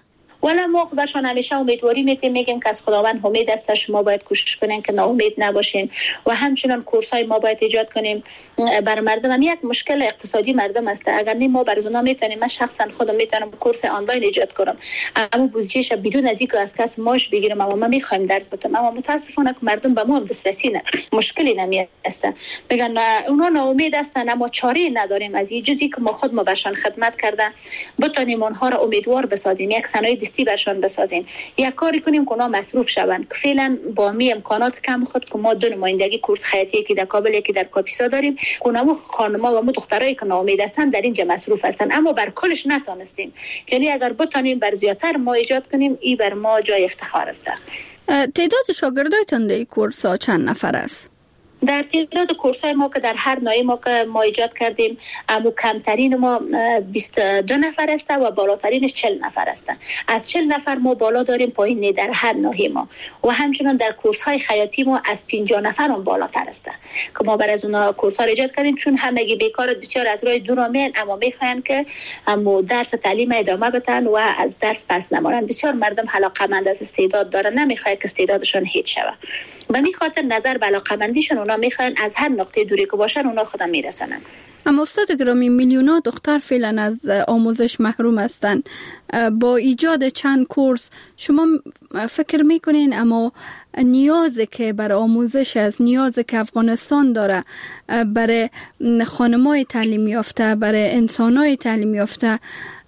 ولی ما برشان همیشه امیدواری میتیم، میگیم که از خداوند امید است، شما باید کوشش کنین که ناامید نباشین و همچنین کورس های ما باید ایجاد کنیم بر مردم. هم یک مشکل اقتصادی مردم است، اگر نه ما بر اونا میتونیم، من شخصا خودم میتونم کورس آنلاین ایجاد کنم، اما بودجهش بدون از اینکه از کس ماش بگیرم، اما ما میخوایم درس بدم، اما متاسفانه که مردم به ما هم دسترسی نه، مشکلی نمی است. میگن اونا ناامید هستن، اما چاره نداریم از این جزی که ما خود ما برشان خدمت کرده بتونیم اونها را امیدوار بسازیم، یک صنایع دستی برشان بسازیم، یک کاری کنیم که اونا مصروف شوند. که فعلا با می امکانات کم خود که ما دو نمایندگی کورس خیاطی که در کابل یکی در کاپیسا داریم، اونمو خانم‌ها و مو دخترایی که ناامید هستن در اینجا مصروف هستن، اما بر کلش نتونستیم. یعنی اگر بتونیم بر زیاتر ما ایجاد کنیم، این بر ما جای افتخار است. تعداد شاگردایتان در کورس ها چند نفر است؟ در تعداد کورس های ما که در هر ناحیه ما که ما ایجاد کردیم، اما کمترین ما بیست و دو نفر است و بالاترینش چهل نفر است. از چهل نفر ما بالا داریم، پایین در هر ناحیه ما. و همچنین در کورس های خیاطی ما از پنجاه نفر هم بالاتر است که ما بر از اونها کورس ها ایجاد کردیم، چون همگی بیکار بسیار از راه دور میان، اما میخواین که اما درس تعلیم ادامه بدن و از درس پس نمونن. بسیار مردم علاقه‌مند از استعداد دارن، نمیخواد که استعدادشون هیچ شود. به این خاطر نظر به علاقه‌مندیشون اونا میخوان از هر نقطه دوری که باشن اونا خودم میرسونن. اما استاد گرامی، میلیونا دختر فعلا از آموزش محروم هستند. با ایجاد چند کورس شما فکر میکنین اما نیازی که برای آموزش است، نیازی که افغانستان داره برای خانمای تعلیم یافته، برای انسانای تعلیم یافته،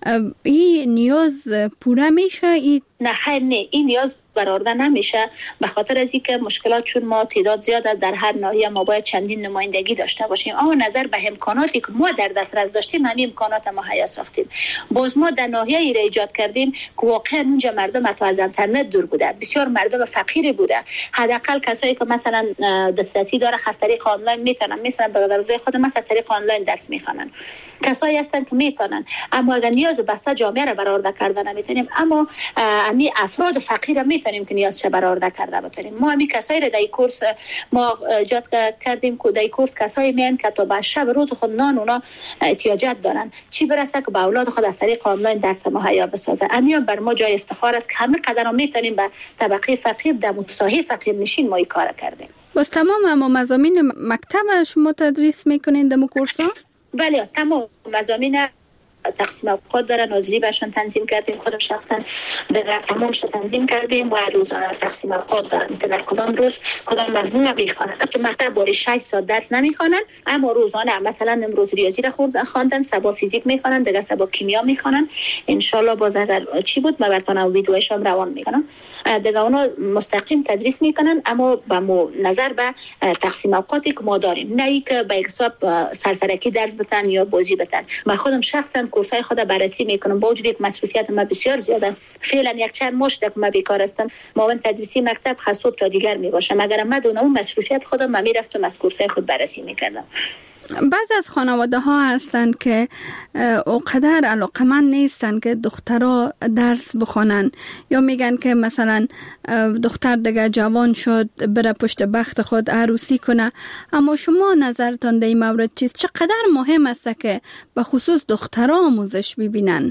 این نیاز پوره میشه؟ این نه خیر نه، این نیاز برآورده نمیشه، به خاطر از اینکه مشکلات، چون ما تعداد زیاده در هر ناحیه ما باید چندین نمایندگی داشته باشیم. اما نظر به امکاناتی که ما در دسترس داشتیم، همین امکانات ما حیا ساختیم. باز ما در ناحیه ای را ایجاد کردیم که واقعا اونجا مردم حتی از اینترنت دور بوده، بسیار مردم فقیری بوده. حداقل کسایی که مثلا دسترسی داره از طریق آنلاین میتونن، مثلا به درجه خود ما از طریق آنلاین درس میخوانن، کسایی هستن که میتونن، اما اگر نیاز بسته جامعه را برآورده کردن نمیتونیم. اما امی افراد فقیر میتونیم که نیاز چه برآورده کرده بتونیم. ما همین کسایی را در کورس ما ایجاد کردیم که در کورس کسایی میان که تا به شب روز خود نان اونا احتیاجات دارن، چی برسه که به اولاد خود از طریق آنلاین درس مهیا بسازه. امیان بر ما جای افتخار است که همین قدر میتونیم به طبقه فقیر در متساهی فقیر نشین ما این کار کردیم. باز تمام اما مضامین مکتب شما تدریس میکنین در کورس ها؟ بله، تمام مضامین تقسیم اوقات داره، ناظری برشان تنظیم کردیم، خودم شخصا در تمامش تنظیم کردیم و روزانه تقسیم اوقات دارن که در کدام روز کدام مضمون میخوانن. تو مکتب باری شش ساعت درس نمیخوانن، اما روزانه مثلا امروز ریاضی را خواندن، صبح فیزیک میخوانن، دیگه صبح کیمیا میخوانن. ان شاء الله باز اگر چی بود من براتون ویدیوهاش هم روان میکنم. دیگه اونا مستقیم تدریس میکنن، اما با مو نظر به تقسیم اوقاتی که ما داریم، نه اینکه به حساب سرسرکی درس بدن یا بازی بدن. من خودم شخصا کورسای خود بررسی میکنم، با وجود یک مسئولیت ما بسیار زیاد است. فعلا یک چند ماه که ما بیکار هستم، معاون تدریسی مکتب خاصو تا دیگر میباشم. اگر من دون اون مسئولیت خودم من میرفتم از کورسای خود بررسی میکردم. بعض از خانواده ها هستند که اونقدر علاقمند نیستن که دخترها درس بخونن، یا میگن که مثلا دختر دیگه جوان شد بره پشت بخت خود عروسی کنه. اما شما نظرتان در این مورد چیست؟ چقدر مهم است که به خصوص دخترها آموزش ببینن؟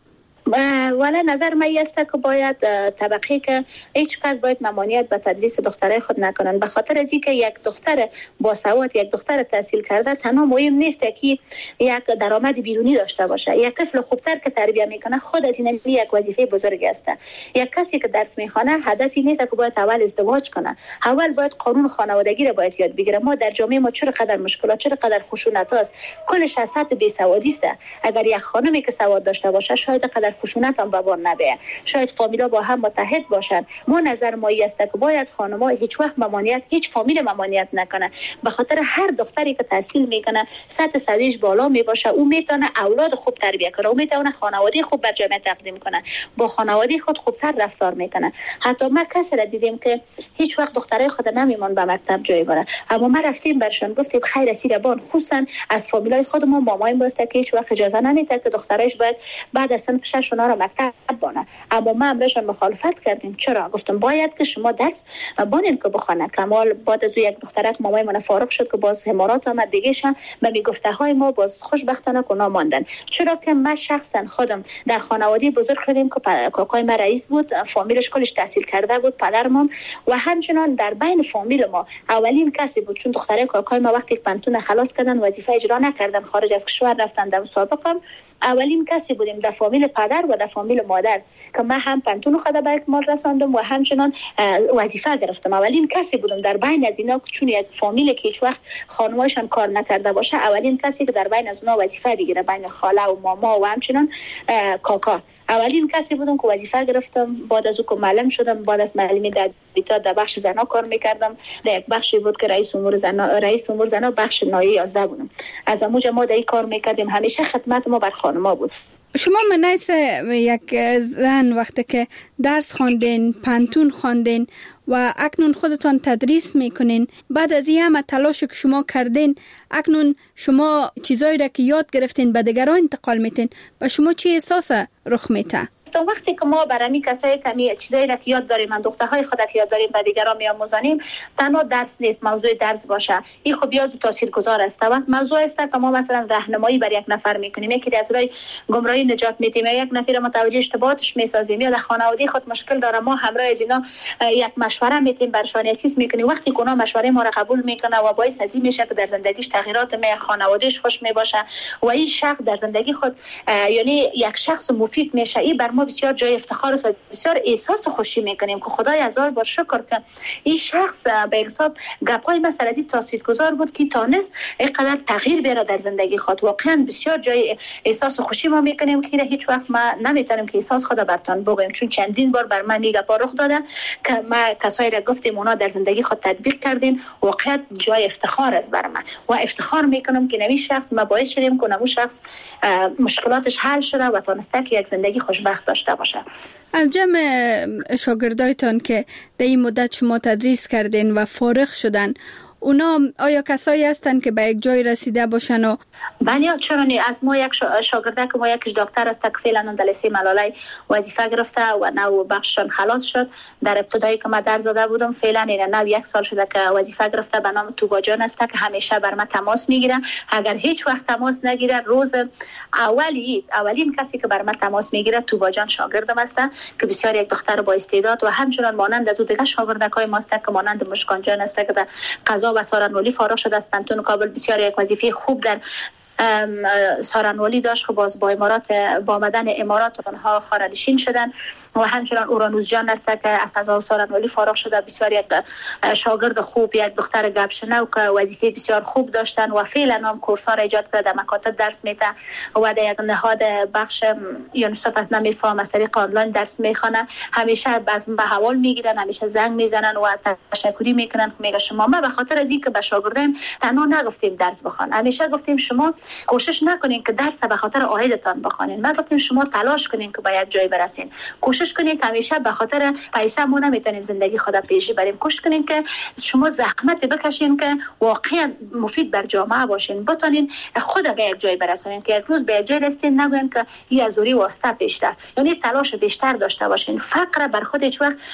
ولی نظر من است که باید طبقه که هیچ کس باید ممانعت به تدریس دخترای خود نکنن، به خاطر از اینکه یک دختر باسواد، یک دختر تحصیل کرده تنها مهم نیست که یک درآمد بیرونی داشته باشه. یک طفل خوبتر که تربیت میکنه خود از این یک وظیفه بزرگی است. یک کسی که درس میخونه هدفی نیست که باید اول ازدواج کنه، اول باید قانون خانوادگی را باید یاد بگیره. ما در جامعه ما چقدر مشکلات، چقدر خشونت است، کلش از سطح بیسوادی است. اگر یک خانمی که سواد داشته باشه شاید قدر خشونت هم به بار نبیه، شاید فامیلا با هم متحد باشن. ما نظر ما است که باید خانم‌ها هیچ وقت ممانعت، هیچ فامیل ممانعت نکنه، به خاطر هر دختری که تحصیل میکنه سطح سویش بالا می باشه، او میتونه اولاد خوب تربیت کنه، او میتونه خانواده خوب بر جامعه تقدیم کنه، با خانواده خود خوبتر رفتار میکنه. حتی ما کسی را دیدیم که هیچ وقت دخترای خود نمیمون به مکتب جای بره، اما ما رفتیم برشون گفتیم خیر اسیر بان، خصوصا از فامیلای خودمون مامای واسطه که هیچ وقت اجازه نمیده که دخترایش باید بعد از سن شش بچه‌هاشون را مکتب بانه. اما ما امروزشان مخالفت کردیم. چرا؟ گفتم باید که شما درس بانین که بخونه. کمال بعد از یک دخترک مامای من فارغ شد که باز امارات آمد دیگه شم به میگفته های ما باز خوشبختانه که ماندن. چرا که من شخصا خودم در خانواده بزرگ شدیم که کاکای ما رئیس بود، فامیلش کلش تحصیل کرده بود، پدرم، و همچنان در بین فامیل ما اولین کسی بود، چون دختره کاکای ما وقتی پنتون خلاص کردن وظیفه اجرا نکردن، خارج از کشور رفتن، در مسابقه اولین کسی بودیم در فامیل پدر و در فامیل مادر که من هم پنتون خود به اکمال رساندم و همچنان وظیفه گرفتم. اولین کسی بودم در بین از اینا، چون یک فامیل که هیچ وقت خانواده‌شان کار نکرده باشه، اولین کسی که در بین از اونا وظیفه بگیره، بین خاله و ماما و همچنان کاکا اولین کسی بودم که وظیفه گرفتم. بعد از او که معلم شدم، بعد از معلمی در بیتا در بخش زنا کار میکردم، در یک بخشی بود که رئیس امور زنا رئیس امور زنا بخش نایه یازده بودم. از اموج ما در این کار میکردیم، همیشه خدمت ما بر خانما بود. شما منیس یک زن وقتی که درس خواندین، پنتون خواندین و اکنون خودتان تدریس میکنین، بعد از این همه تلاش که شما کردین، اکنون شما چیزایی را که یاد گرفتین به دیگران انتقال میتین، و شما چی احساس رخ میته؟ تا وقتی که ما برای کسایی که چیزایی را که یاد داریم، من دخترهای خود که یاد داریم به دیگران میآموزانیم، تنها درس نیست، موضوع درس باشه، این خب بیاز تاثیرگذار است. وقت موضوع است که ما مثلا راهنمایی برای یک نفر میکنیم، یکی از راه گمراهی نجات میدیم، یک نفر متوجه اشتباهاتش میسازیم، یا در خانواده خود مشکل داره، ما همراه از اینا یک مشوره میدیم، برشان یک چیز میکنیم. وقتی که اونا مشوره ما را قبول میکنه و باعث از این میشه که در زندگیش تغییرات می خانوادهش خوش میباشه و این شخص در زندگی خود یعنی یک شخص مفید میشه، این بر ما بسیار جای افتخار است و بسیار احساس خوشی میکنیم که خدای هزار بار شکر که این شخص به حساب گپای مثلا از این تاثیرگذار بود که تانست اینقدر تغییر بیاره در زندگی خود. واقعا بسیار جای احساس خوشی ما میکنیم که هیچ وقت ما نمیتونیم که احساس خود برتان بگیم، چون چندین بار بر من میگپا رخ داده که ما کسایی را گفتیم اونا در زندگی خود تطبیق کردین. واقعا جای افتخار است بر من و افتخار میکنم که نمی شخص ما باعث شدیم که نمو شخص مشکلاتش حل شده و تانسته که یک زندگی خوشبخت داشته باشه. از جمع شاگردایتان که در این مدت شما تدریس کردین و فارغ شدن، اونا آیا کسایی هستن که به یک جای رسیده باشن؟ و بله، چرا نه؟ از ما یک شاگرده که ما یکیش دکتر است که فعلا در لیسه ملاله وظیفه گرفته و نو بخششان خلاص شد. در ابتدایی که ما درس داده بودم فعلا این نو یک سال شده که وظیفه گرفته، به نام توبا جان است که همیشه بر ما تماس میگیره. اگر هیچ وقت تماس نگیره، روز اولی اولین کسی که بر ما تماس میگیره توبا جان شاگردم است که بسیار یک دختر با استعداد و همچنان مانند از او دیگه شاگردکای ماست که مانند مشکان جان است که در قضا و سارنولی فارغ شده از پنتون کابل، بسیار یک وظیفه خوب در سارنولی داشت که باز با امارات با آمدن امارات اونها خارجین شدن و همچنان اورانوس جان است که از قضا سارنولی فارغ شده، بسیار یک شاگرد خوب، یک دختر گپشنو که وظیفه بسیار خوب داشتن و فعلا هم کورس‌ها را ایجاد کرده، مکاتب درس میده و در یک نهاد بخش یونیسف از نمیفهم از طریق آنلاین درس میخوانه. همیشه باز به حوال میگیرن، همیشه زنگ میزنن و تشکری میکنن، میگه شما ما به خاطر از اینکه به شاگردان تنها نگفتیم درس بخوان، همیشه گفتیم شما کوشش نکنین که درس به خاطر عایدتان بخوانین، ما گفتیم شما تلاش کنین که به یک جای برسین، کوشش کنین که همیشه به خاطر پیسه ما نمیتونیم زندگی خود پیشی بریم، کوشش کنین که شما زحمت بکشین که واقعا مفید بر جامعه باشین، بتونین خود به یک جای برسونین که یک روز به یک جای رسیدین نگوین که این ازوری واسطه پیش رفت. یعنی تلاش بیشتر داشته باشین. فقر بر خود هیچ وقت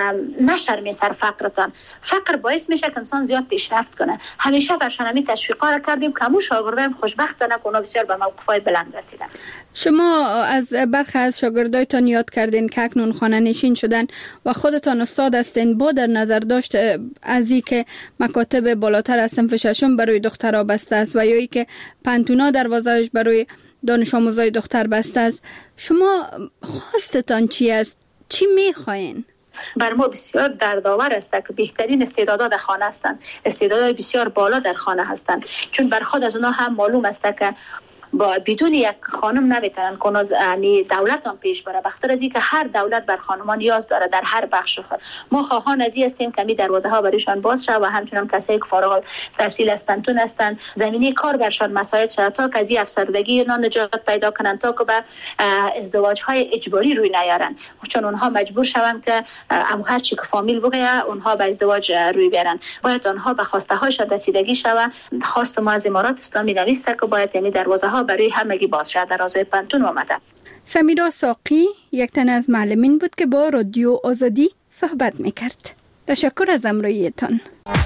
نشرمین سر فقرتان. فقر باعث میشه که انسان زیاد پیشرفت کنه. همیشه برشان همین تشویقا کردیم که همون شاگردان خوشبخت کنه که اونا بسیار به موقف‌های بلند رسیدن. شما از برخی از شاگردایتان یاد کردین که اکنون خانه نشین شدن و خودتان استاد هستین، با در نظر داشت از این که مکاتب بالاتر از صنف ششم برای دخترها بسته است و یا ای که پنتونا دروازه‌اش برای دانش آموزای دختر بسته است، شما خواستتان چی است؟ چی میخواین؟ بر ما بسیار دردآور است که بهترین استعدادات در خانه هستند، استعدادات بسیار بالا در خانه هستند، چون بر خود از اونها هم معلوم است که با بدون یک خانم نمیتونن که از یعنی دولت هم پیش بره، بخاطر از اینکه هر دولت بر خانمان نیاز داره در هر بخش خود. ما خواهان از این هستیم که می دروازه ها برایشان باز شود و همچنان کسایی که فارغ التحصیل از پنتون هستند زمینه کار برشان مساعد شود تا که از این افسردگی اینا نجات پیدا کنند، تا که به ازدواج های اجباری روی نیارن، چون اونها مجبور شوند که هر چی که فامیل بگه اونها به ازدواج روی بیارن. باید آنها به خواسته هاشون رسیدگی شود. خواست ما از امارات اسلامی نویسته که باید می دروازه ها برای همگی باز شد. در روزهای پنتون آمده. سمیرا ساقی یک تن از معلمین بود که با رادیو آزادی صحبت میکرد. تشکر از همراهیتان.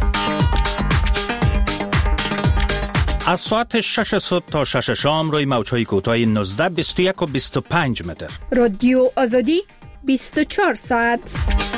از ساعت شش صبح تا شش شام روی موج‌های کوتاه نوزده، بیست و یک و بیست و پنج متر. رادیو آزادی بیست و چهار ساعت.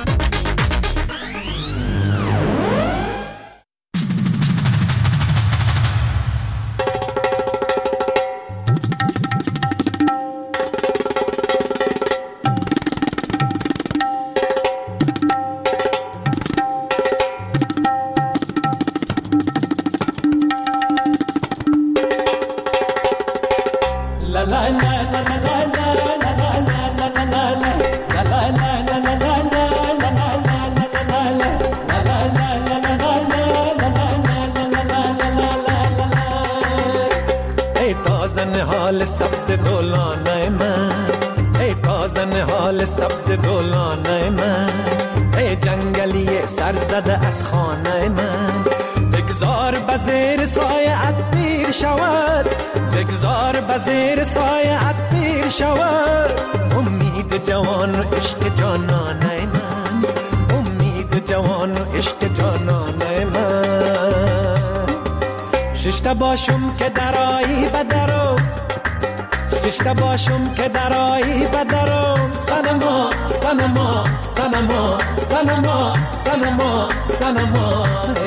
حال سبز دولانه من، ای تازن حال سبز دولانه من، ای جنگلی سر زده از خانه من، بگذار بزیر سایت پیر شود، بگذار بزیر سایت پیر شود، امید جوان و عشق جانانه من، امید جوان و عشق جانانه من. ششته باشم که درایی بدرو، ششته باشم که درایی بدرم، سنما سنما سنما سنما سنما سنما،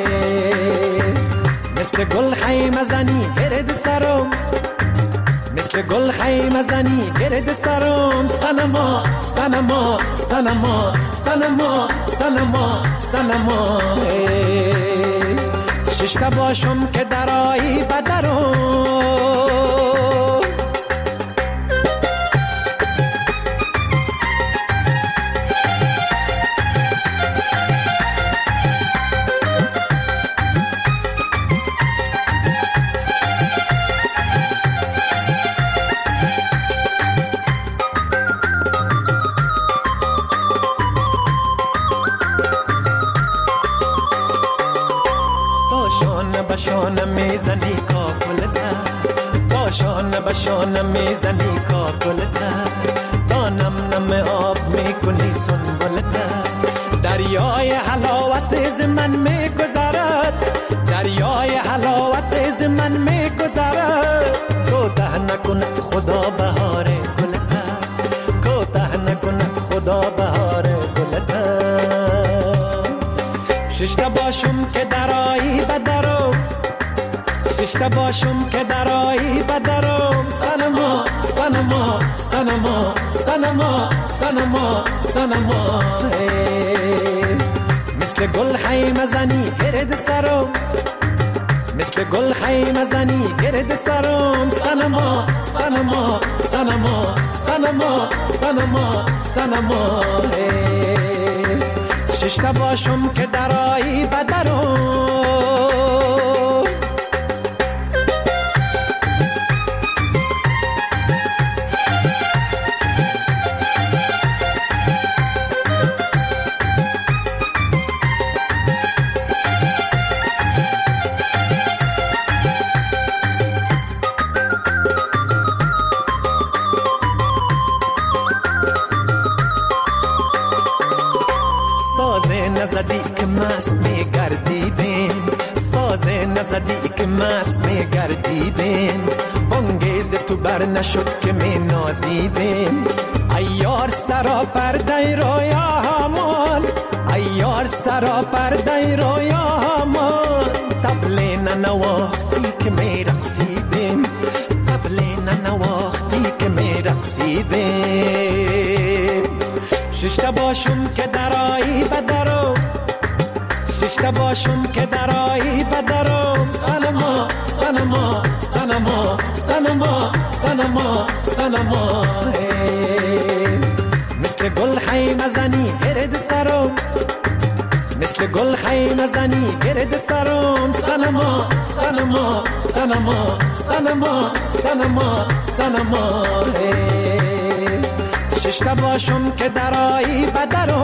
مثل گل خیمه زنی گرد سرم، مثل گل خیمه زنی گرد سرم، سنما سنما سنما سنما سنما سنما، ششته باشم که درایی بدرم. باشان میزنی کاکلته، باشان باشان میزنی کاکلته، دانم نم آب میکنی سنبلته، دریای حلاوت از من میگذرد، دریای حلاوت از من میگذرد، کوته نکند خدا بهار گلته، کوته نکند خدا بهار گلته. ششته باشم که درایی بدرم، ششته باشم که درایی بدرم، سنما سنما سنما سنما سنما سنما، مثل گل خیمه زنی گرد سرم، مثل گل خیمه زنی گرد سرم، سنما سنما سنما سنما سنما سنما، ششته باشم که درایی بدرم. نزدی که مست میگردیدیم، ساز نزدی که مست میگردیدیم، بانگیز تو بر نشد که می نازیدیم، ایار سرا پرده رویا همان، ایار سرا پرده رویا همان، طبل ننواختی که می رقصیدیم، طبل ننواختی که می رقصیدیم. ششته باشم که درایی بدرم، ششته باشم که درایی بدرم، سنما سنما سنما سنما سنما سنما، مثل گل خیمه زنی گرد سرم، مثل گل خیمه زنی گرد سرم، سنما سنما سنما سنما سنما سنما، ششته باشم که درایی بدرم.